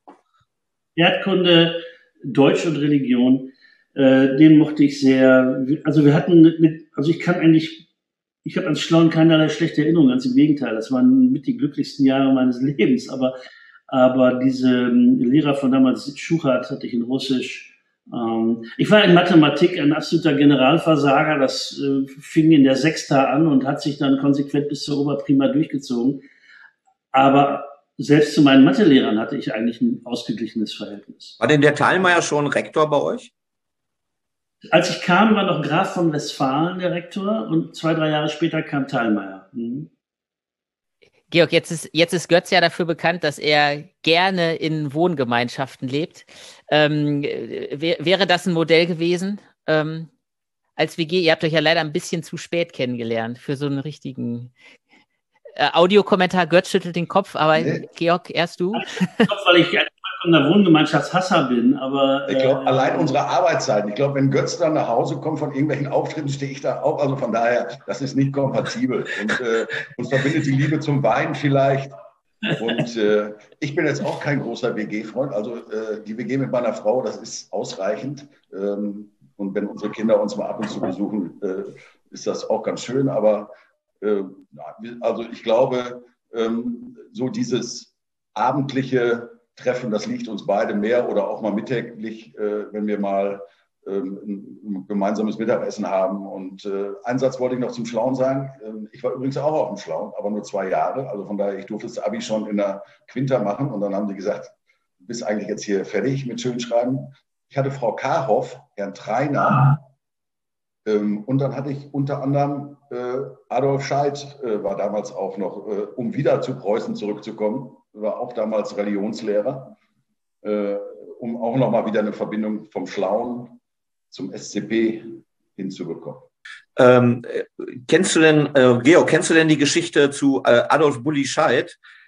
B: Erdkunde, Deutsch und Religion, äh, den mochte ich sehr. Also wir hatten, mit, also ich kann eigentlich Ich habe an Schlauen keinerlei schlechte Erinnerungen, ganz im Gegenteil. Das waren mit die glücklichsten Jahre meines Lebens. Aber, aber diese Lehrer von damals, Schuchert hatte ich in Russisch. Ähm, ich war in Mathematik ein absoluter Generalversager. Das äh, fing in der Sechsta an und hat sich dann konsequent bis zur Oberprima durchgezogen. Aber selbst zu meinen Mathelehrern hatte ich eigentlich ein ausgeglichenes Verhältnis.
E: War denn der Thalmeier schon Rektor bei euch?
B: Als ich kam, war noch Graf von Westfalen der Rektor und zwei, drei Jahre später kam Thalmeier. Mhm.
D: Georg, jetzt ist, jetzt ist Götz ja dafür bekannt, dass er gerne in Wohngemeinschaften lebt. Ähm, wär, wäre das ein Modell gewesen ähm, als W G? Ihr habt euch ja leider ein bisschen zu spät kennengelernt für so einen richtigen äh, Audiokommentar. Götz schüttelt den Kopf, aber nee. Georg, erst du?
B: Weil ich von der Wohngemeinschaftshasser bin, aber...
A: Ich glaube, äh, allein unsere Arbeitszeiten. Ich glaube, wenn Götz dann nach Hause kommt von irgendwelchen Auftritten, stehe ich da auch. Also von daher, das ist nicht kompatibel. Und äh, uns verbindet die Liebe zum Wein vielleicht. Und äh, ich bin jetzt auch kein großer W G-Freund. Also äh, die W G mit meiner Frau, das ist ausreichend. Ähm, und wenn unsere Kinder uns mal ab und zu besuchen, äh, ist das auch ganz schön. Aber äh, also ich glaube, ähm, so dieses abendliche Treffen, das liegt uns beide mehr, oder auch mal mittäglich, äh, wenn wir mal ähm, ein gemeinsames Mittagessen haben. Und äh, einen Satz wollte ich noch zum Schlauen sagen. Ähm, ich war übrigens auch auf dem Schlauen, aber nur zwei Jahre. Also von daher, ich durfte das Abi schon in der Quinta machen. Und dann haben die gesagt, du bist eigentlich jetzt hier fertig mit Schönschreiben. Ich hatte Frau Karhoff, Herrn Treiner. Ähm, und dann hatte ich unter anderem äh, Adolf Scheidt, äh, war damals auch noch, äh, um wieder zu Preußen zurückzukommen, war auch damals Religionslehrer, äh, um auch nochmal wieder eine Verbindung vom Schlauen zum S C P hinzubekommen.
E: Ähm, kennst du denn, äh, Georg, kennst du denn die Geschichte zu äh, Adolf Bulli Scheidt?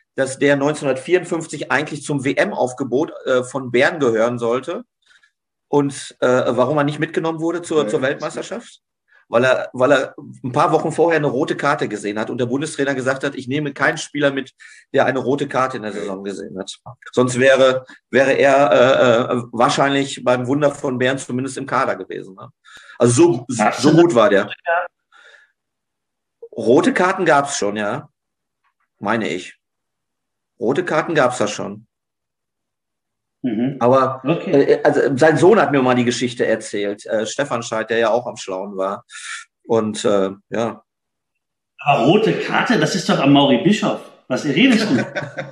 E: dass der neunzehnhundertvierundfünfzig eigentlich zum W M-Aufgebot äh, von Bern gehören sollte. Und äh, warum er nicht mitgenommen wurde zur, zur Weltmeisterschaft? Weil er, weil er ein paar Wochen vorher eine rote Karte gesehen hat und der Bundestrainer gesagt hat, ich nehme keinen Spieler mit, der eine rote Karte in der Saison gesehen hat. Sonst wäre, wäre er äh, wahrscheinlich beim Wunder von Bern zumindest im Kader gewesen. Ne? Also so, so gut war der. Rote Karten gab es schon, ja. Meine ich. Rote Karten gab es da schon. Mhm. Aber okay. äh, also sein Sohn hat mir mal die Geschichte erzählt, äh, Stefan Scheid, der ja auch am Schlauen war. Und äh, ja.
B: Aber rote Karte, das ist doch Amaury Bischof. Was redest du?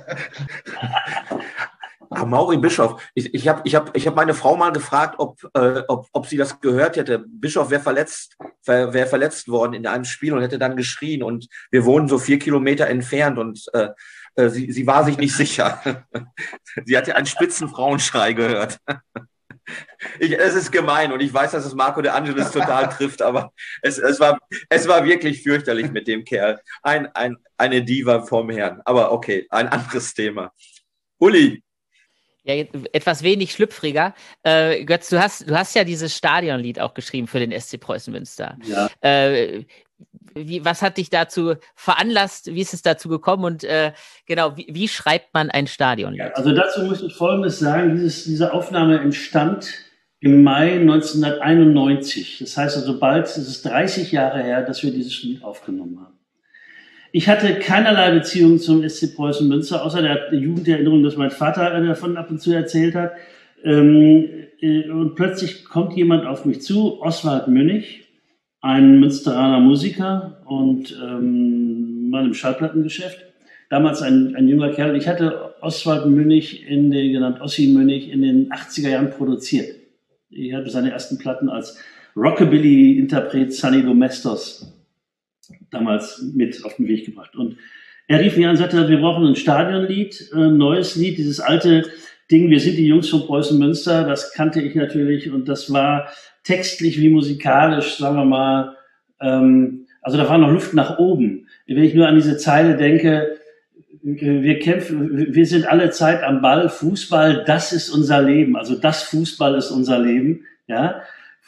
E: Amaury Bischof. Ich, ich habe ich hab, ich hab meine Frau mal gefragt, ob, äh, ob, ob sie das gehört hätte. Bischof wäre verletzt, wär, wär verletzt worden in einem Spiel und hätte dann geschrien. Und wir wohnen so vier Kilometer entfernt und äh, Sie, sie war sich nicht sicher. Sie hatte einen spitzen Frauenschrei gehört. Ich, es ist gemein und ich weiß, dass es Marco de Angelis total trifft, aber es, es, war, es war wirklich fürchterlich mit dem Kerl. Ein, ein, eine Diva vom Herrn. Aber okay, ein anderes Thema. Uli.
D: Ja, etwas wenig schlüpfriger. Äh, Götz, du hast, du hast ja dieses Stadionlied auch geschrieben für den S C Preußen Münster. Ja. Äh, Wie, was hat dich dazu veranlasst? Wie ist es dazu gekommen? Und äh, genau, wie, wie schreibt man ein Stadionlied?
B: Ja, also dazu muss ich Folgendes sagen. Dieses, diese Aufnahme entstand im Mai neunzehnhunderteinundneunzig. Das heißt also bald ist es dreißig Jahre her, dass wir dieses Lied aufgenommen haben. Ich hatte keinerlei Beziehung zum S C Preußen Münster, außer der Jugenderinnerung, dass mein Vater davon ab und zu erzählt hat. Ähm, äh, und plötzlich kommt jemand auf mich zu, Oswald Münnig, ein Münsteraner Musiker und ähm, Mann im Schallplattengeschäft. Damals ein, ein junger Kerl. Ich hatte Oswald Münnig, in den, genannt Ossi Münnig, in den achtziger Jahren produziert. Ich hatte seine ersten Platten als Rockabilly-Interpret Sonny Domestos damals mit auf den Weg gebracht. Und er rief mich an und sagte, wir brauchen ein Stadionlied, ein neues Lied, dieses alte Ding, wir sind die Jungs von Preußen Münster, das kannte ich natürlich und das war textlich wie musikalisch, sagen wir mal, ähm, also da war noch Luft nach oben. Wenn ich nur an diese Zeile denke, wir kämpfen, wir sind alle Zeit am Ball, Fußball, das ist unser Leben, also das Fußball ist unser Leben, ja.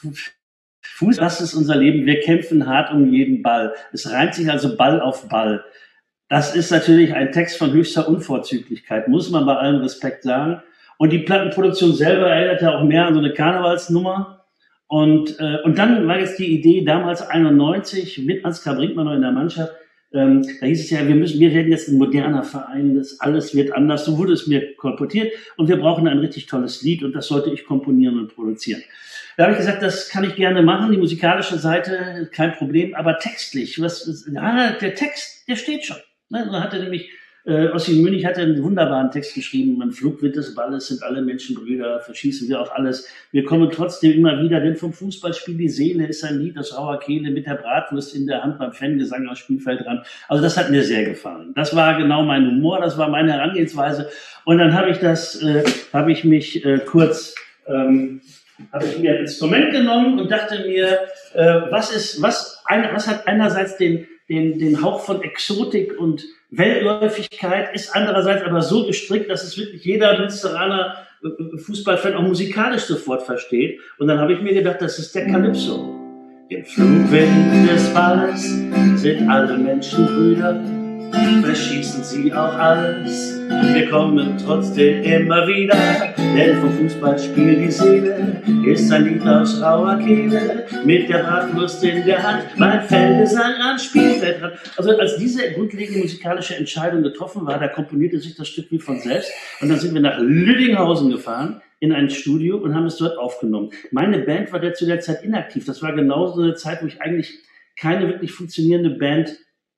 B: Fußball, das ist unser Leben, wir kämpfen hart um jeden Ball. Es reimt sich also Ball auf Ball. Das ist natürlich ein Text von höchster Unvorzüglichkeit, muss man bei allem Respekt sagen. Und die Plattenproduktion selber erinnert ja auch mehr an so eine Karnevalsnummer. Und, äh, und dann war jetzt die Idee, damals einundneunzig, mit Ansgar Brinkmann noch in der Mannschaft, ähm, da hieß es ja, wir müssen, wir werden jetzt ein moderner Verein, das alles wird anders. So wurde es mir kolportiert und wir brauchen ein richtig tolles Lied und das sollte ich komponieren und produzieren. Da habe ich gesagt, das kann ich gerne machen, die musikalische Seite, kein Problem, aber textlich, was, ja, der Text, der steht schon. Ne? Da hatte nämlich, äh, Ossi Münnig hatte einen wunderbaren Text geschrieben, im Flugwind des Balles sind alle Menschen Brüder, verschießen wir auch alles. Wir kommen trotzdem immer wieder, denn vom Fußballspiel die Seele ist ein Lied aus rauer Kehle mit der Bratwurst in der Hand beim Fangesang am Spielfeldrand. Also das hat mir sehr gefallen. Das war genau mein Humor, das war meine Herangehensweise. Und dann habe ich das, äh, habe ich mich äh, kurz, ähm, habe ich mir ein Instrument genommen und dachte mir, äh, was ist, was, ein, was hat einerseits den, den, den Hauch von Exotik und Weltläufigkeit, ist andererseits aber so gestrickt, dass es wirklich jeder Münsteraner Fußballfan auch musikalisch sofort versteht. Und dann habe ich mir gedacht, das ist der Calypso. Im Flugwind des Balles sind alle Menschen Brüder, verschießen sie auch alles. Wir kommen trotzdem immer wieder, denn vom Fußballspiel die Seele ist ein Lied aus rauer Kehle, mit der Bratwurst in der Hand, mein Feldgesang am Spielfeldrand. Also als diese grundlegende musikalische Entscheidung getroffen war, da komponierte sich das Stück wie von selbst. Und dann sind wir nach Lüdinghausen gefahren, in ein Studio und haben es dort aufgenommen. Meine Band war der zu der Zeit inaktiv. Das war genau so eine Zeit, wo ich eigentlich keine wirklich funktionierende Band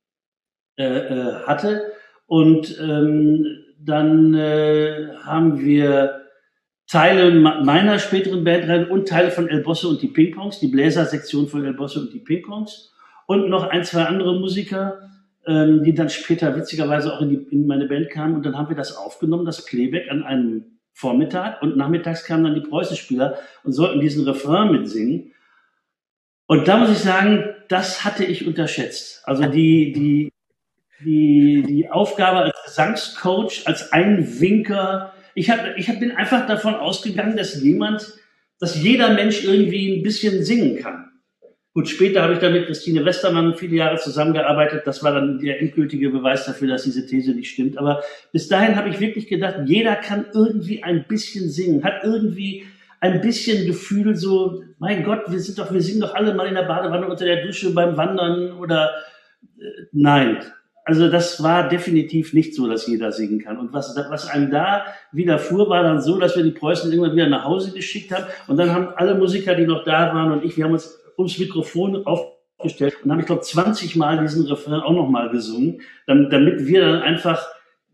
B: äh, äh, hatte. Und ähm, dann äh, haben wir Teile meiner späteren Band und Teile von El Bosse und die Ping-Pongs, die Bläsersektion von El Bosse und die Ping-Pongs und noch ein, zwei andere Musiker, ähm, die dann später witzigerweise auch in, die, in meine Band kamen. Und dann haben wir das aufgenommen, das Playback an einem Vormittag, und nachmittags kamen dann die Preußenspieler und sollten diesen Refrain mitsingen. Und da muss ich sagen, das hatte ich unterschätzt. Also die, die, die, die Aufgabe als Gesangscoach, als Einwinker. Ich habe, ich hab, bin einfach davon ausgegangen, dass jemand, dass jeder Mensch irgendwie ein bisschen singen kann. Gut, später habe ich dann mit Christine Westermann viele Jahre zusammengearbeitet. Das war dann der endgültige Beweis dafür, dass diese These nicht stimmt. Aber bis dahin habe ich wirklich gedacht, jeder kann irgendwie ein bisschen singen, hat irgendwie ein bisschen Gefühl so, mein Gott, wir sind doch, wir singen doch alle mal in der Badewanne, unter der Dusche, beim Wandern oder äh, nein. Also das war definitiv nicht so, dass jeder singen kann. Und was, was einem da widerfuhr, war dann so, dass wir die Preußen irgendwann wieder nach Hause geschickt haben. Und dann haben alle Musiker, die noch da waren und ich, wir haben uns ums Mikrofon aufgestellt und haben, ich glaube, zwanzig Mal diesen Refrain auch nochmal gesungen, damit wir dann einfach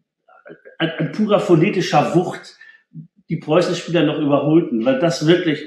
B: ein, ein purer phonetischer Wucht die Preußenspieler noch überholten, weil das wirklich,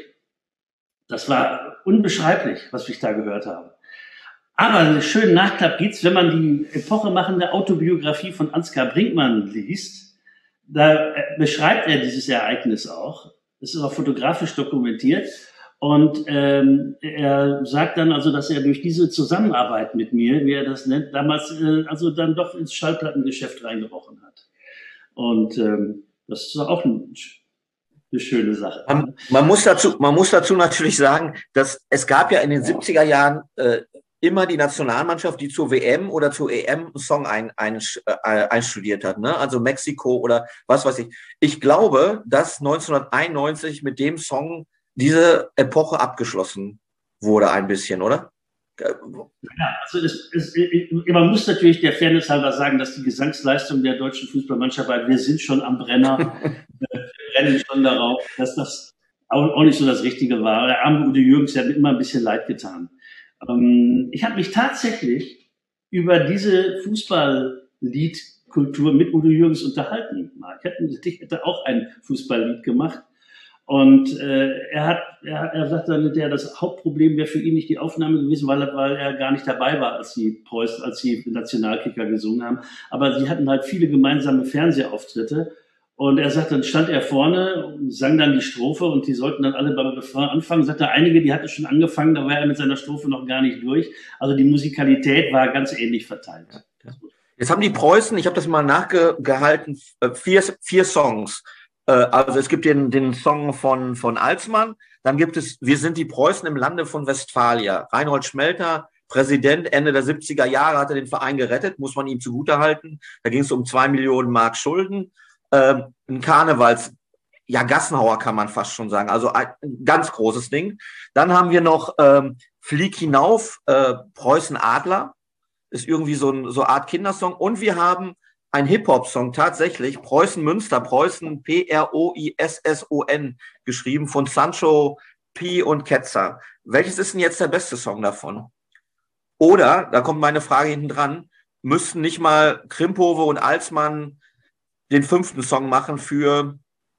B: das war unbeschreiblich, was ich da gehört habe. Aber einen schönen Nachklapp gibt's, wenn man die epochemachende Autobiografie von Ansgar Brinkmann liest. Da beschreibt er dieses Ereignis auch. Das ist auch fotografisch dokumentiert. Und ähm, er sagt dann also, dass er durch diese Zusammenarbeit mit mir, wie er das nennt, damals äh, also dann doch ins Schallplattengeschäft reingerochen hat. Und ähm, das ist auch ein, eine schöne Sache.
E: Man, man muss dazu, man muss dazu natürlich sagen, dass es gab ja in den siebziger Jahren äh, immer die Nationalmannschaft, die zur W M oder zur E M einen Song ein, ein, äh, einstudiert hat, ne? Also Mexiko oder was weiß ich. Ich glaube, dass neunzehnhunderteinundneunzig mit dem Song diese Epoche abgeschlossen wurde ein bisschen, oder?
B: Ja, also es, es, man muss natürlich der Fairness halber sagen, dass die Gesangsleistung der deutschen Fußballmannschaft, weil wir sind schon am Brenner, wir brennen schon darauf, dass das auch, auch nicht so das Richtige war. Der arme Udo Jürgens hat mir immer ein bisschen leid getan. Ähm, ich habe mich tatsächlich über diese Fußballliedkultur mit Udo Jürgens unterhalten. Ich hätte, ich hätte auch ein Fußballlied gemacht. Und äh, er hat, er hat, er sagt dann, der das Hauptproblem wäre für ihn nicht die Aufnahme gewesen, weil er, weil er gar nicht dabei war, als die Preußen, als die Nationalkicker gesungen haben. Aber sie hatten halt viele gemeinsame Fernsehauftritte. Und er sagt, dann stand er vorne und sang dann die Strophe und die sollten dann alle beim Refrain anfangen. Sagt er, einige, die hatten schon angefangen, da war er mit seiner Strophe noch gar nicht durch. Also die Musikalität war ganz ähnlich verteilt.
E: Jetzt haben die Preußen, ich habe das mal nachgehalten, vier, vier Songs. Also es gibt den, den Song von, von Alsmann, dann gibt es Wir sind die Preußen im Lande von Westfalia. Reinhold Schmelter, Präsident, Ende der siebziger Jahre, hat er den Verein gerettet, muss man ihm zugutehalten. Da ging es um zwei Millionen Mark Schulden. Ähm, ein Karnevals, ja Gassenhauer kann man fast schon sagen, also ein, ein ganz großes Ding. Dann haben wir noch ähm, Flieg hinauf, äh, Preußen Adler, ist irgendwie so, ein, so eine Art Kindersong. Und wir haben ein Hip-Hop-Song tatsächlich, Preußen Münster, Preußen P R O I S S O N, geschrieben von Sancho P. und Ketzer. Welches ist denn jetzt der beste Song davon? Oder, da kommt meine Frage hinten dran, müssten nicht mal Krimpove und Alsmann den fünften Song machen für,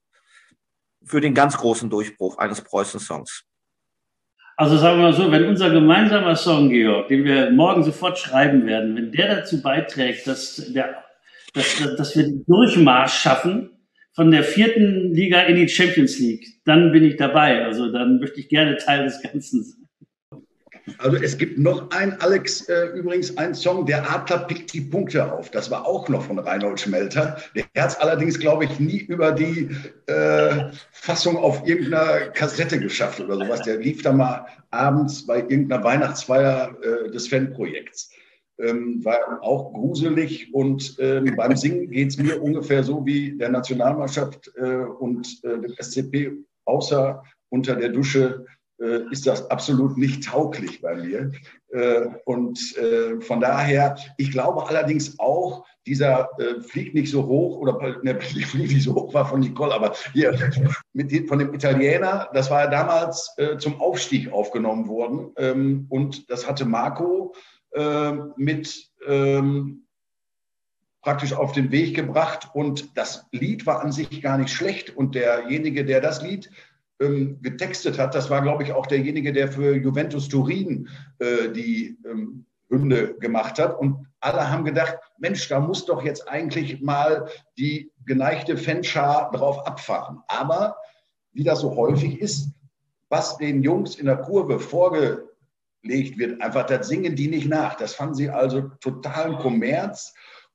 E: für den ganz großen Durchbruch eines Preußen-Songs?
B: Also sagen wir mal so, wenn unser gemeinsamer Song, Georg, den wir morgen sofort schreiben werden, wenn der dazu beiträgt, dass der Dass, dass wir den Durchmarsch schaffen von der vierten Liga in die Champions League, dann bin ich dabei. Also dann möchte ich gerne Teil des Ganzen sein.
A: Also es gibt noch ein, Alex, äh, übrigens ein Song, der Adler pickt die Punkte auf. Das war auch noch von Reinhold Schmelter. Der hat es allerdings, glaube ich, nie über die äh, Fassung auf irgendeiner Kassette geschafft oder sowas. Der lief da mal abends bei irgendeiner Weihnachtsfeier äh, des Fanprojekts. Ähm, war auch gruselig und ähm, beim Singen geht es mir ungefähr so wie der Nationalmannschaft äh, und äh, dem S C P, außer unter der Dusche äh, ist das absolut nicht tauglich bei mir. Äh, und äh, von daher, ich glaube allerdings auch, dieser äh, Flieg nicht so hoch, oder ne, Flieg nicht so hoch war von Nicole, aber hier mit, von dem Italiener, das war ja damals äh, zum Aufstieg aufgenommen worden ähm, und das hatte Marco mit ähm, praktisch auf den Weg gebracht und das Lied war an sich gar nicht schlecht und derjenige, der das Lied ähm, getextet hat, das war, glaube ich, auch derjenige, der für Juventus Turin äh, die ähm, Hymne gemacht hat und alle haben gedacht, Mensch, da muss doch jetzt eigentlich mal die geneigte Fanschar drauf abfahren, aber wie das so häufig ist, was den Jungs in der Kurve vorge legt wird, einfach, das singen die nicht nach. Das fanden sie also totalen Kommerz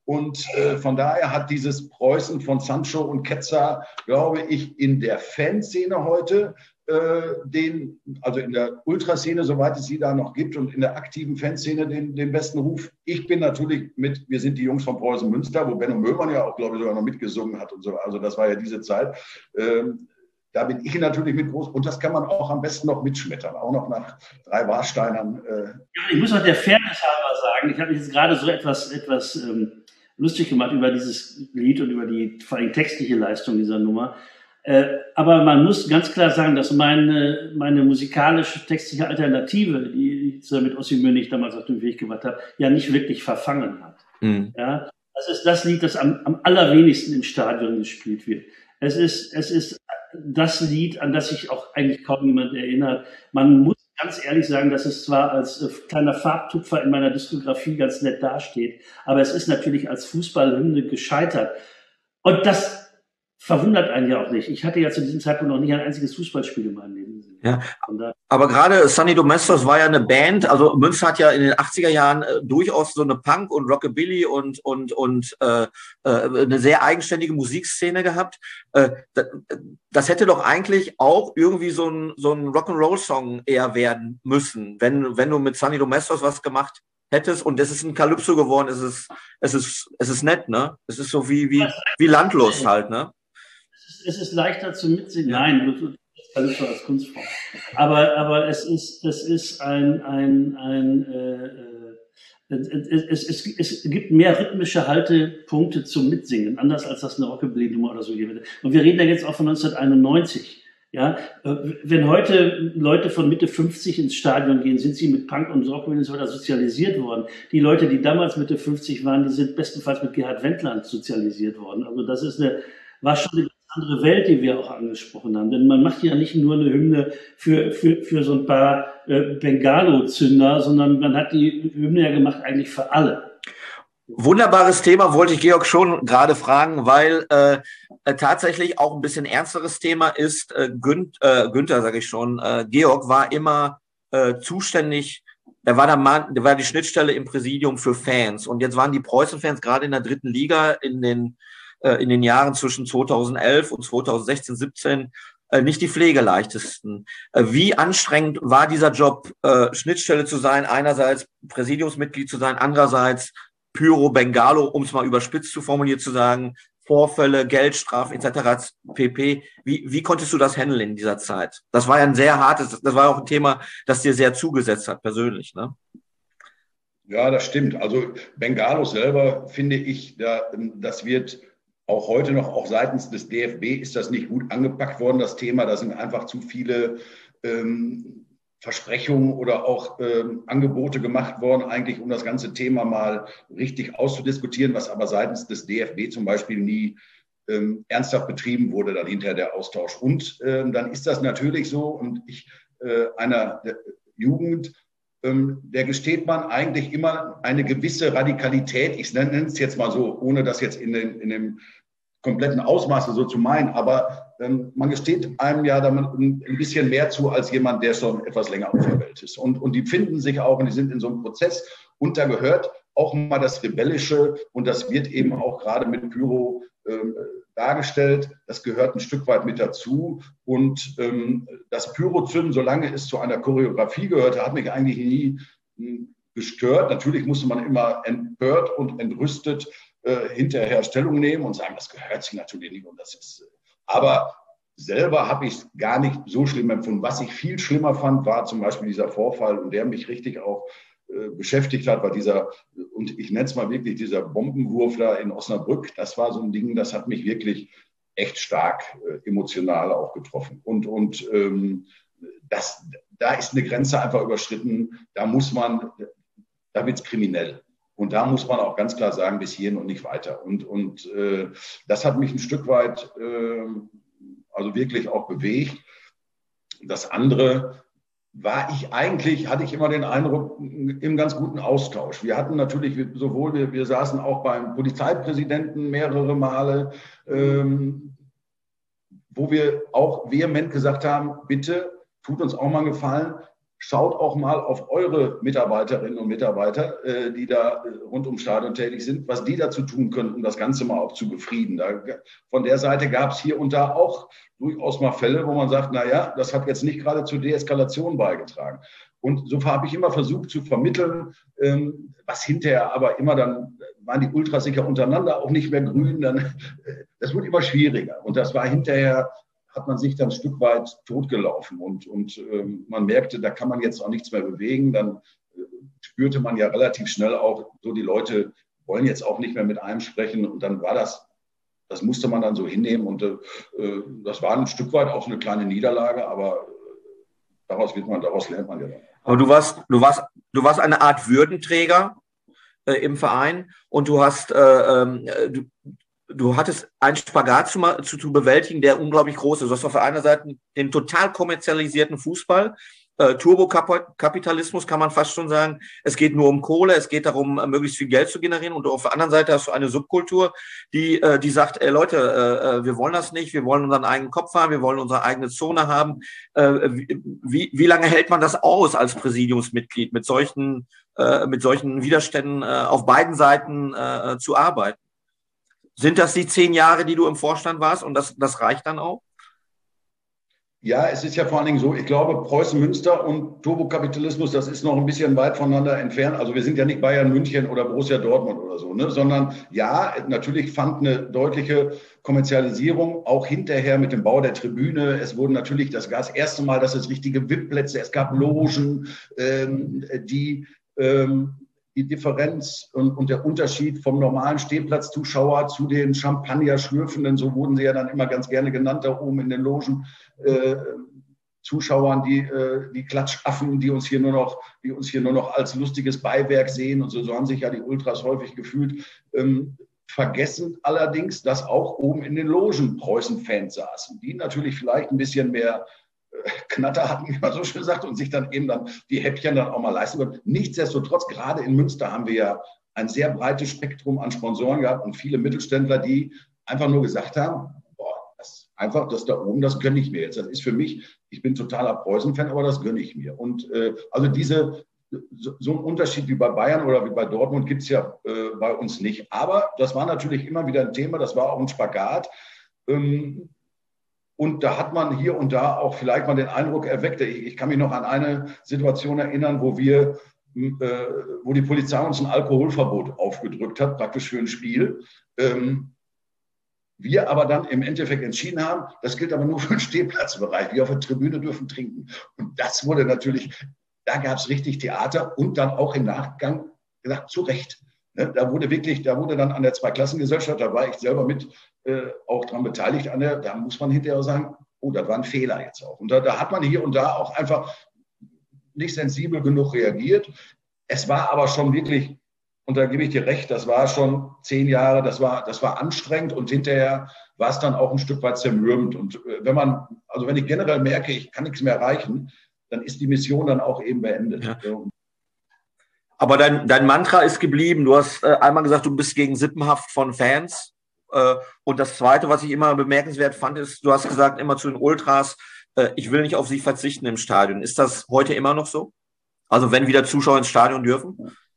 A: Und äh, von daher hat dieses Preußen von Sancho und Ketzer, glaube ich, in der Fanszene heute, äh, den, also in der Ultraszene, soweit es sie da noch gibt, und in der aktiven Fanszene den, den besten Ruf. Ich bin natürlich mit, wir sind die Jungs von Preußen Münster, wo Benno Möllmann ja auch, glaube ich, sogar noch mitgesungen hat und so. Also das war ja diese Zeit. Ähm, Da bin ich natürlich mit groß, und das kann man auch am besten noch mitschmettern, auch noch nach drei Warsteinern. Äh.
B: Ja, ich muss auch der Fairness halber sagen, ich habe mich jetzt gerade so etwas, etwas ähm, lustig gemacht über dieses Lied und über die vor allem textliche Leistung dieser Nummer. Äh, aber man muss ganz klar sagen, dass meine, meine musikalische, textliche Alternative, die ich mit Ossi Münnig damals auf den Weg gemacht habe, ja nicht wirklich verfangen hat. Mhm. Ja, das ist das Lied, das am, am allerwenigsten im Stadion gespielt wird. Es ist, es ist das Lied, an das sich auch eigentlich kaum jemand erinnert. Man muss ganz ehrlich sagen, dass es zwar als äh, kleiner Farbtupfer in meiner Diskografie ganz nett dasteht, aber es ist natürlich als Fußballhymne gescheitert. Und das verwundert einen ja auch nicht. Ich hatte ja zu diesem Zeitpunkt noch nicht ein einziges Fußballspiel in meinem Leben gesehen.
E: Ja, aber gerade Sonny Domestos war ja eine Band, also Münster hat ja in den achtziger Jahren äh, durchaus so eine Punk- und Rockabilly und, und, und äh, äh, eine sehr eigenständige Musikszene gehabt. Äh, das, das hätte doch eigentlich auch irgendwie so ein, so ein Rock'n'Roll-Song eher werden müssen, wenn, wenn du mit Sonny Domestos was gemacht hättest, und es ist ein Calypso geworden, es ist, es ist, es ist nett, ne? Es ist so wie, wie, wie Landlos halt, ne?
B: Es ist leichter zu mitsingen. Nein, du, Calypso als Kunstform. Aber, aber es ist, es ist ein, ein, ein äh, es, es, es, es gibt mehr rhythmische Haltepunkte zum Mitsingen, anders als das eine Rockabilly-Nummer oder so gibt. Und wir reden ja jetzt auch von neunzehnhunderteinundneunzig. Ja, wenn heute Leute von Mitte fünfzig ins Stadion gehen, sind sie mit Punk und Rockabilly so sozialisiert worden. Die Leute, die damals Mitte fünfzig waren, die sind bestenfalls mit Gerhard Wendland sozialisiert worden. Also das ist eine, war schon eine andere Welt, die wir auch angesprochen haben. Denn man macht ja nicht nur eine Hymne für, für, für so ein paar äh, Bengalo-Zünder, sondern man hat die Hymne ja gemacht eigentlich für alle.
E: Wunderbares Thema, wollte ich Georg schon gerade fragen, weil äh, tatsächlich auch ein bisschen ernsteres Thema ist. Äh, Gün, äh, Günther, sage ich schon, äh, Georg war immer äh, zuständig. Er war der Mann, der war die Schnittstelle im Präsidium für Fans. Und jetzt waren die Preußen-Fans gerade in der dritten Liga in den in den Jahren zwischen zweitausendelf und zweitausendsechzehn, siebzehn äh, nicht die pflegeleichtesten. Äh, wie anstrengend war dieser Job, äh, Schnittstelle zu sein, einerseits Präsidiumsmitglied zu sein, andererseits Pyro Bengalo, um es mal überspitzt zu formulieren, zu sagen, Vorfälle, Geldstrafen et cetera pp. Wie, wie konntest du das handeln in dieser Zeit? Das war ja ein sehr hartes, das war auch ein Thema, das dir sehr zugesetzt hat, persönlich, ne?
A: Ja, das stimmt. Also Bengalo selber, finde ich, da, das wird auch heute noch, auch seitens des D F B ist das nicht gut angepackt worden, das Thema. Da sind einfach zu viele ähm, Versprechungen oder auch ähm, Angebote gemacht worden, eigentlich um das ganze Thema mal richtig auszudiskutieren, was aber seitens des D F B zum Beispiel nie ähm, ernsthaft betrieben wurde, dann hinterher der Austausch. Und ähm, dann ist das natürlich so, und ich äh, einer der Jugend, ähm, der gesteht man eigentlich immer eine gewisse Radikalität, ich nenne es jetzt mal so, ohne das jetzt in, den, in dem kompletten Ausmaße so zu meinen, aber ähm, man gesteht einem ja damit ein, ein bisschen mehr zu als jemand, der schon etwas länger auf der Welt ist. Und, und die finden sich auch, und die sind in so einem Prozess, und da gehört auch mal das Rebellische, und das wird eben auch gerade mit Pyro ähm, dargestellt, das gehört ein Stück weit mit dazu. Und ähm, das Pyrozünden, solange es zu einer Choreografie gehörte, hat mich eigentlich nie ähm, gestört. Natürlich musste man immer empört und entrüstet äh, hinterher Stellung nehmen und sagen, das gehört sich natürlich nicht. Und das ist, aber selber habe ich es gar nicht so schlimm empfunden. Was ich viel schlimmer fand, war zum Beispiel dieser Vorfall, und der mich richtig auch äh, beschäftigt hat, war dieser, und ich nenne es mal wirklich, dieser Bombenwurf da in Osnabrück. Das war so ein Ding, das hat mich wirklich echt stark äh, emotional auch getroffen. Und, und ähm, das, da ist eine Grenze einfach überschritten. Da muss man, da wird es kriminell. Und da muss man auch ganz klar sagen, bis hierhin und nicht weiter. Und, und äh, das hat mich ein Stück weit äh, also wirklich auch bewegt. Das andere war ich eigentlich, hatte ich immer den Eindruck, im ganz guten Austausch. Wir hatten natürlich sowohl, wir, wir saßen auch beim Polizeipräsidenten mehrere Male, ähm, wo wir auch vehement gesagt haben, bitte tut uns auch mal einen Gefallen, schaut auch mal auf eure Mitarbeiterinnen und Mitarbeiter, äh, die da rund ums Stadion tätig sind, was die dazu tun können, um das Ganze mal auch zu befrieden. Da, von der Seite gab es hier und da auch durchaus mal Fälle, wo man sagt, na ja, das hat jetzt nicht gerade zur Deeskalation beigetragen. Und so habe ich immer versucht zu vermitteln, ähm, was hinterher aber immer dann, waren die Ultras sicher untereinander auch nicht mehr grün, dann, äh, das wurde immer schwieriger. Und das war hinterher, hat man sich dann ein Stück weit totgelaufen und, und ähm, man merkte, da kann man jetzt auch nichts mehr bewegen. Dann äh, spürte man ja relativ schnell auch, so die Leute wollen jetzt auch nicht mehr mit einem sprechen und dann war das, das musste man dann so hinnehmen und äh, das war ein Stück weit auch eine kleine Niederlage, aber daraus wird man, daraus lernt man ja dann.
E: Aber du warst, du warst, du warst eine Art Würdenträger äh, im Verein und du hast, äh, äh, du, du hattest einen Spagat zu, zu, zu bewältigen, der unglaublich groß ist. Du hast auf der einen Seite den total kommerzialisierten Fußball, äh, Turbokapitalismus kann man fast schon sagen. Es geht nur um Kohle, es geht darum, möglichst viel Geld zu generieren. Und auf der anderen Seite hast du eine Subkultur, die, äh, die sagt, ey Leute, äh, wir wollen das nicht, wir wollen unseren eigenen Kopf haben, wir wollen unsere eigene Zone haben. Äh, wie, wie lange hält man das aus als Präsidiumsmitglied, mit solchen, äh, mit solchen Widerständen äh, auf beiden Seiten äh, zu arbeiten? Sind das die zehn Jahre, die du im Vorstand warst und das, das reicht dann auch?
A: Ja, es ist ja vor allen Dingen so, ich glaube, Preußen Münster und Turbokapitalismus, das ist noch ein bisschen weit voneinander entfernt. Also wir sind ja nicht Bayern München oder Borussia Dortmund oder so, ne? Sondern ja, natürlich fand eine deutliche Kommerzialisierung auch hinterher mit dem Bau der Tribüne. Es wurden natürlich, das war das erste Mal, dass es richtige V I P-Plätze, es gab Logen, ähm, die ähm, die Differenz und, und der Unterschied vom normalen Stehplatzzuschauer zu den Champagner-Schlürfenden, so wurden sie ja dann immer ganz gerne genannt, da oben in den Logen, äh, Zuschauern, die, äh, die Klatschaffen, die uns hier nur noch, die uns hier nur noch als lustiges Beiwerk sehen und so, so haben sich ja die Ultras häufig gefühlt, ähm, vergessen allerdings, dass auch oben in den Logen Preußen-Fans saßen, die natürlich vielleicht ein bisschen mehr Knatter hatten, wie man so schön sagt, und sich dann eben dann die Häppchen dann auch mal leisten können. Nichtsdestotrotz, gerade in Münster haben wir ja ein sehr breites Spektrum an Sponsoren gehabt und viele Mittelständler, die einfach nur gesagt haben, boah, das einfach das da oben, das gönne ich mir jetzt. Das ist für mich, ich bin totaler Preußen-Fan, aber das gönne ich mir. Und äh, also diese, so, so ein Unterschied wie bei Bayern oder wie bei Dortmund gibt es ja äh, bei uns nicht. Aber das war natürlich immer wieder ein Thema, das war auch ein Spagat. Ähm, Und da hat man hier und da auch vielleicht mal den Eindruck erweckt. Ich, ich kann mich noch an eine Situation erinnern, wo wir, äh, wo die Polizei uns ein Alkoholverbot aufgedrückt hat, praktisch für ein Spiel. Ähm, wir aber dann im Endeffekt entschieden haben, das gilt aber nur für den Stehplatzbereich. Wir auf der Tribüne dürfen trinken. Und das wurde natürlich, da gab es richtig Theater und dann auch im Nachgang gesagt, zu Recht. Da wurde wirklich, da wurde dann an der Zweiklassengesellschaft, da war ich selber mit äh, auch dran beteiligt, an der, da muss man hinterher sagen, oh, das war ein Fehler jetzt auch. Und da, da hat man hier und da auch einfach nicht sensibel genug reagiert. Es war aber schon wirklich, und da gebe ich dir recht, das war schon zehn Jahre, das war, das war anstrengend und hinterher war es dann auch ein Stück weit zermürbend. Und äh, wenn man, also wenn ich generell merke, ich kann nichts mehr erreichen, dann ist die Mission dann auch eben beendet. Ja.
E: Aber dein, dein Mantra ist geblieben. Du hast äh, einmal gesagt, du bist gegen Sippenhaft von Fans. Äh, und das Zweite, was ich immer bemerkenswert fand, ist, du hast gesagt immer zu den Ultras, äh, ich will nicht auf sie verzichten im Stadion. Ist das heute immer noch so? Also wenn wieder Zuschauer ins Stadion dürfen?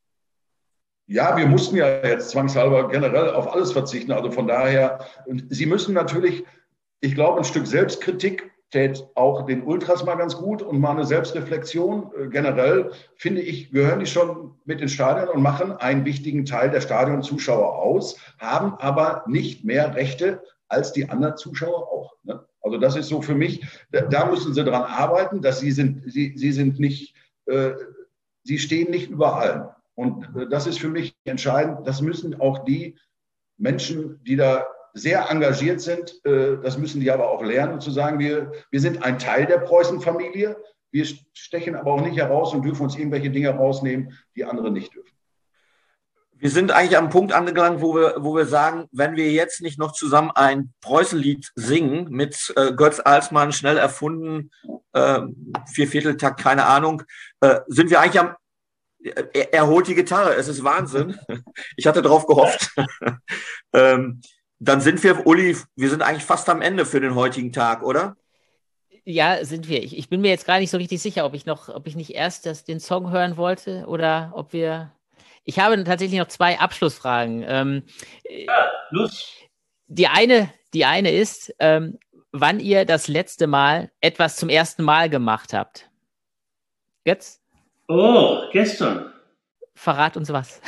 A: Ja, wir mussten ja jetzt zwangshalber generell auf alles verzichten. Also von daher, sie müssen natürlich, ich glaube, ein Stück Selbstkritik tät auch den Ultras mal ganz gut und mal eine Selbstreflexion. Generell, finde ich, gehören die schon mit ins Stadion und machen einen wichtigen Teil der Stadionzuschauer aus, haben aber nicht mehr Rechte als die anderen Zuschauer auch. Ne? Also das ist so für mich, da, da müssen sie dran arbeiten, dass sie sind, sie, sie sind nicht, äh, sie stehen nicht über allem. Und äh, das ist für mich entscheidend. Das müssen auch die Menschen, die da sehr engagiert sind, das müssen die aber auch lernen, zu sagen, wir, wir sind ein Teil der Preußen-Familie, wir stechen aber auch nicht heraus und dürfen uns irgendwelche Dinge rausnehmen, die andere nicht dürfen.
E: Wir sind eigentlich am Punkt angelangt, wo wir, wo wir sagen, wenn wir jetzt nicht noch zusammen ein Preußenlied singen, mit äh, Götz Alsmann, schnell erfunden, äh, Viervierteltakt, keine Ahnung, äh, sind wir eigentlich am, er, er holt die Gitarre, es ist Wahnsinn. Ich hatte darauf gehofft. ähm, Dann sind wir, Uli, wir sind eigentlich fast am Ende für den heutigen Tag, oder?
D: Ja, sind wir. Ich, ich bin mir jetzt gar nicht so richtig sicher, ob ich noch, ob ich nicht erst das, den Song hören wollte oder ob wir. Ich habe tatsächlich noch zwei Abschlussfragen. Ähm,
B: Ja, los.
D: die eine, die eine ist, ähm, wann ihr das letzte Mal etwas zum ersten Mal gemacht habt. Jetzt?
B: Oh, gestern.
D: Verrat uns was.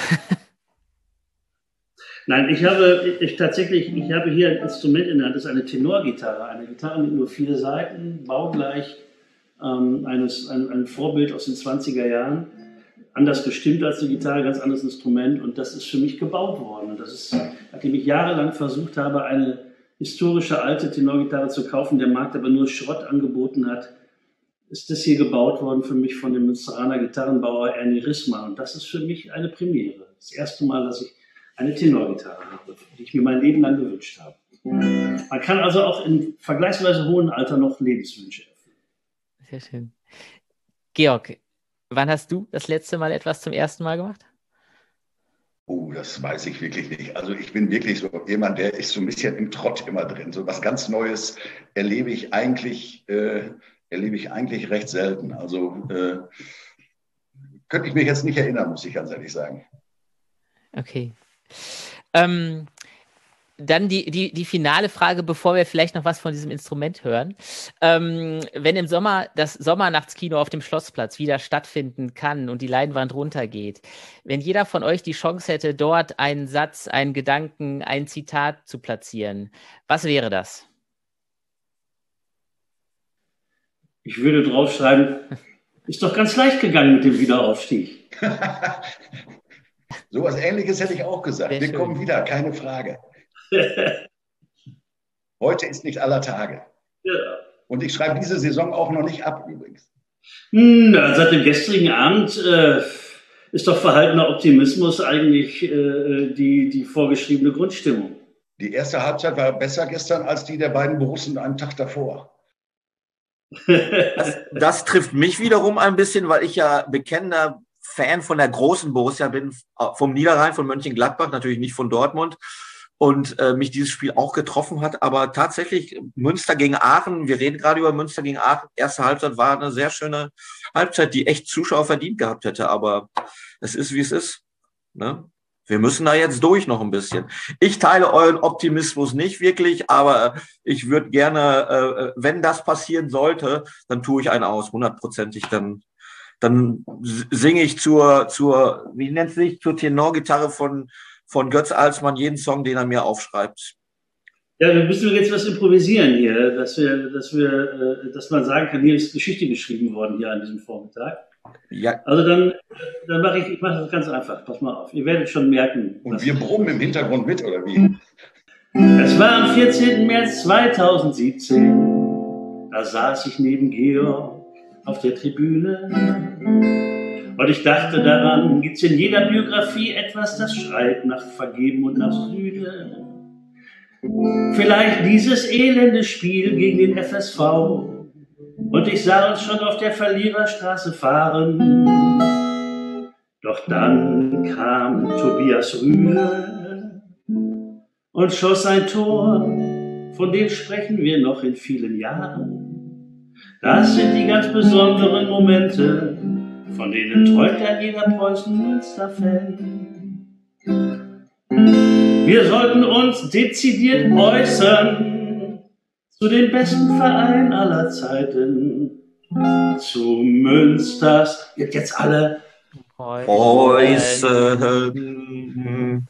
B: Nein, ich habe ich tatsächlich, ich habe hier ein Instrument in der Hand, das ist eine Tenorgitarre, eine Gitarre mit nur vier Saiten, baugleich ähm, eines, ein, ein Vorbild aus den zwanziger Jahren, anders gestimmt als die Gitarre, ganz anderes Instrument, und das ist für mich gebaut worden. Und das ist, nachdem ich jahrelang versucht habe, eine historische alte Tenorgitarre zu kaufen, der Markt aber nur Schrott angeboten hat, ist das hier gebaut worden für mich von dem Münsteraner Gitarrenbauer Ernie Rissmann, und das ist für mich eine Premiere. Das erste Mal, dass ich eine Tenorgitarre habe, die ich mir mein Leben lang gewünscht habe. Man kann also auch in vergleichsweise hohem Alter noch Lebenswünsche erfüllen.
D: Sehr schön. Georg, wann hast du das letzte Mal etwas zum ersten Mal gemacht?
A: Oh, das weiß ich wirklich nicht. Also ich bin wirklich so jemand, der ist so ein bisschen im Trott immer drin. So was ganz Neues erlebe ich eigentlich, äh, erlebe ich eigentlich recht selten. Also äh, könnte ich mich jetzt nicht erinnern, muss ich ganz ehrlich sagen.
D: Okay. Ähm, dann die, die, die finale Frage, bevor wir vielleicht noch was von diesem Instrument hören. Ähm, wenn im Sommer das Sommernachtskino auf dem Schlossplatz wieder stattfinden kann und die Leinwand runtergeht, wenn jeder von euch die Chance hätte, dort einen Satz, einen Gedanken, ein Zitat zu platzieren, was wäre das?
B: Ich würde draufschreiben, ist doch ganz leicht gegangen mit dem Wiederaufstieg.
A: So was Ähnliches hätte ich auch gesagt.
D: Sehr
A: Wir
D: schön.
A: kommen wieder, keine Frage. Heute ist nicht aller Tage.
B: Ja.
A: Und ich schreibe diese Saison auch noch nicht ab übrigens.
B: Hm, seit dem gestrigen Abend äh, ist doch verhaltener Optimismus eigentlich äh, die, die vorgeschriebene Grundstimmung.
A: Die erste Halbzeit war besser gestern als die der beiden Borussen einen Tag davor.
E: Das, das trifft mich wiederum ein bisschen, weil ich ja bekennender Fan von der großen Borussia bin, vom Niederrhein, von Mönchengladbach, natürlich nicht von Dortmund, und äh, mich dieses Spiel auch getroffen hat. Aber tatsächlich Münster gegen Aachen, wir reden gerade über Münster gegen Aachen, erste Halbzeit war eine sehr schöne Halbzeit, die echt Zuschauer verdient gehabt hätte. Aber es ist, wie es ist. Ne? Wir müssen da jetzt durch noch ein bisschen. Ich teile euren Optimismus nicht wirklich, aber ich würde gerne, äh, wenn das passieren sollte, dann tue ich einen aus, hundertprozentig. Dann, dann singe ich zur, zur, wie nennt es sich, zur Tenorgitarre von, von Götz Alsmann jeden Song, den er mir aufschreibt.
B: Ja, wir müssen jetzt was improvisieren hier, dass wir, dass wir, dass man sagen kann, hier ist Geschichte geschrieben worden hier an diesem Vormittag.
E: Ja.
B: Also dann, dann mache ich, ich mache das ganz einfach. Pass mal auf, ihr werdet schon merken.
A: Und wir brummen im Hintergrund mit, oder wie?
B: Es war am vierzehnten März zweitausendsiebzehn. Da saß ich neben Georg auf der Tribüne. Und ich dachte daran, gibt's in jeder Biografie etwas, das schreit nach Vergeben und nach Sühne. Vielleicht dieses elende Spiel gegen den F S V. Und ich sah uns schon auf der Verliererstraße fahren. Doch dann kam Tobias Rühle und schoss ein Tor, von dem sprechen wir noch in vielen Jahren. Das sind die ganz besonderen Momente, von denen träumt ja jeder Preußen-Münster-Fan. Wir sollten uns dezidiert äußern zu dem besten Verein aller Zeiten, zu Münsters. Jetzt alle.
E: Preußen.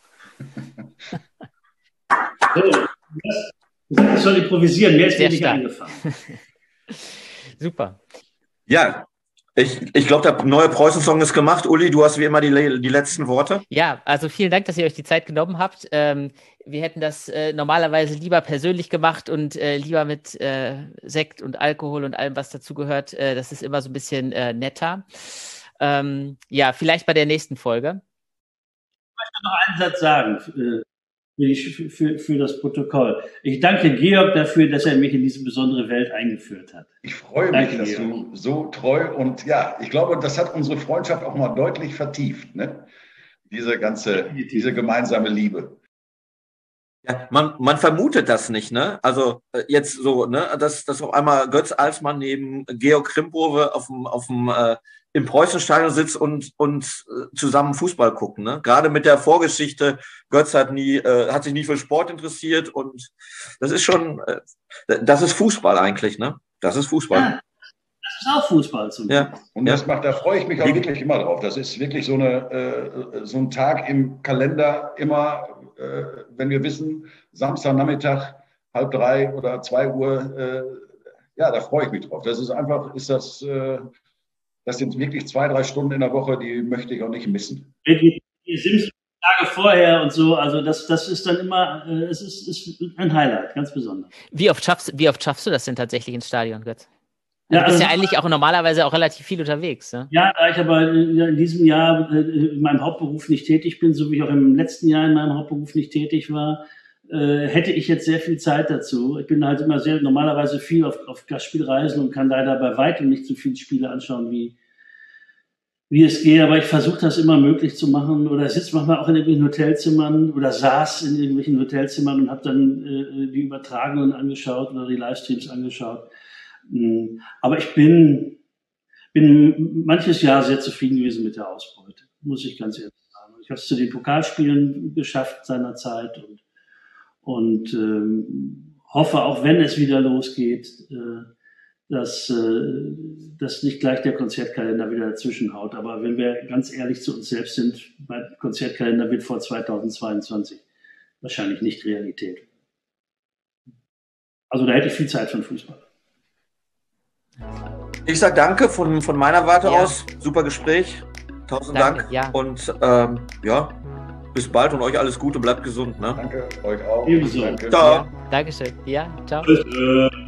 B: So, ich soll improvisieren, mehr ist mir
D: Sehr
B: nicht
D: stark.
B: eingefallen.
D: Super.
E: Ja, ich, ich glaube, der neue Preußen-Song ist gemacht. Uli, du hast wie immer die, die letzten Worte.
D: Ja, also vielen Dank, dass ihr euch die Zeit genommen habt. Ähm, wir hätten das äh, normalerweise lieber persönlich gemacht und äh, lieber mit äh, Sekt und Alkohol und allem, was dazugehört. Äh, das ist immer so ein bisschen äh, netter. Ähm, ja, vielleicht bei der nächsten Folge.
B: Ich möchte noch einen Satz sagen äh, für, für, für das Protokoll. Ich danke Georg dafür, dass er mich in diese besondere Welt eingeführt hat.
A: Ich freue mich,
B: Danke
A: dass
B: dir.
A: du so treu und ja, ich glaube, das hat unsere Freundschaft auch mal deutlich vertieft, ne? Diese ganze, diese gemeinsame Liebe.
E: Ja, man, man vermutet das nicht, ne? Also äh, jetzt so, ne, dass, dass auf einmal Götz Alsmann neben Georg Krimprove auf dem, auf dem äh, im Preußenstadion sitzt und, und äh, zusammen Fußball gucken, ne? Gerade mit der Vorgeschichte, Götz hat nie, äh, hat sich nie für Sport interessiert und das ist schon, äh, das ist Fußball eigentlich, ne? Das ist Fußball.
B: Ja, das ist auch Fußball zum
E: Ja.
A: Und das macht, da freue ich mich auch wirklich immer drauf. Das ist wirklich so, eine, äh, so ein Tag im Kalender, immer, äh, wenn wir wissen, Samstagnachmittag, halb drei oder zwei Uhr, äh, ja, da freue ich mich drauf. Das ist einfach, ist das, äh, das sind wirklich zwei, drei Stunden in der Woche, die möchte ich auch nicht missen.
B: Die, die Sims Tage vorher und so, also das, das ist dann immer, äh, es ist, ist ein Highlight, ganz besonders.
D: Wie oft schaffst, wie oft schaffst du das denn tatsächlich ins Stadion, Götz? Also
B: Ja,
D: du bist
B: also,
D: ja eigentlich auch normalerweise auch relativ viel unterwegs. Ne?
B: Ja, da ich aber in diesem Jahr in meinem Hauptberuf nicht tätig bin, so wie ich auch im letzten Jahr in meinem Hauptberuf nicht tätig war, äh, hätte ich jetzt sehr viel Zeit dazu. Ich bin halt immer sehr, normalerweise viel auf, auf Gastspielreisen und kann leider bei weitem nicht so viele Spiele anschauen, wie, wie es geht. Aber ich versuche das immer möglich zu machen oder sitze manchmal auch in irgendwelchen Hotelzimmern oder saß in irgendwelchen Hotelzimmern und habe dann äh, die Übertragungen angeschaut oder die Livestreams angeschaut. Aber ich bin, bin manches Jahr sehr zufrieden gewesen mit der Ausbeute, muss ich ganz ehrlich sagen. Ich habe es zu den Pokalspielen geschafft seinerzeit und, und ähm, hoffe, auch wenn es wieder losgeht, äh, dass, äh, dass nicht gleich der Konzertkalender wieder dazwischen haut. Aber wenn wir ganz ehrlich zu uns selbst sind, mein Konzertkalender wird vor zweitausendzweiundzwanzig wahrscheinlich nicht Realität. Also da hätte ich viel Zeit für den Fußball.
E: Ich sage danke von, von meiner Warte
D: Ja.
E: aus. Super Gespräch. Tausend
D: Danke,
E: Dank.
D: ja.
E: Und ähm, ja, bis bald und euch alles Gute, bleibt gesund. Ne?
A: Danke, euch auch.
B: Ebenso.
A: Danke.
E: Ciao.
D: Ja, Dankeschön. Ja, ciao.
B: Äh,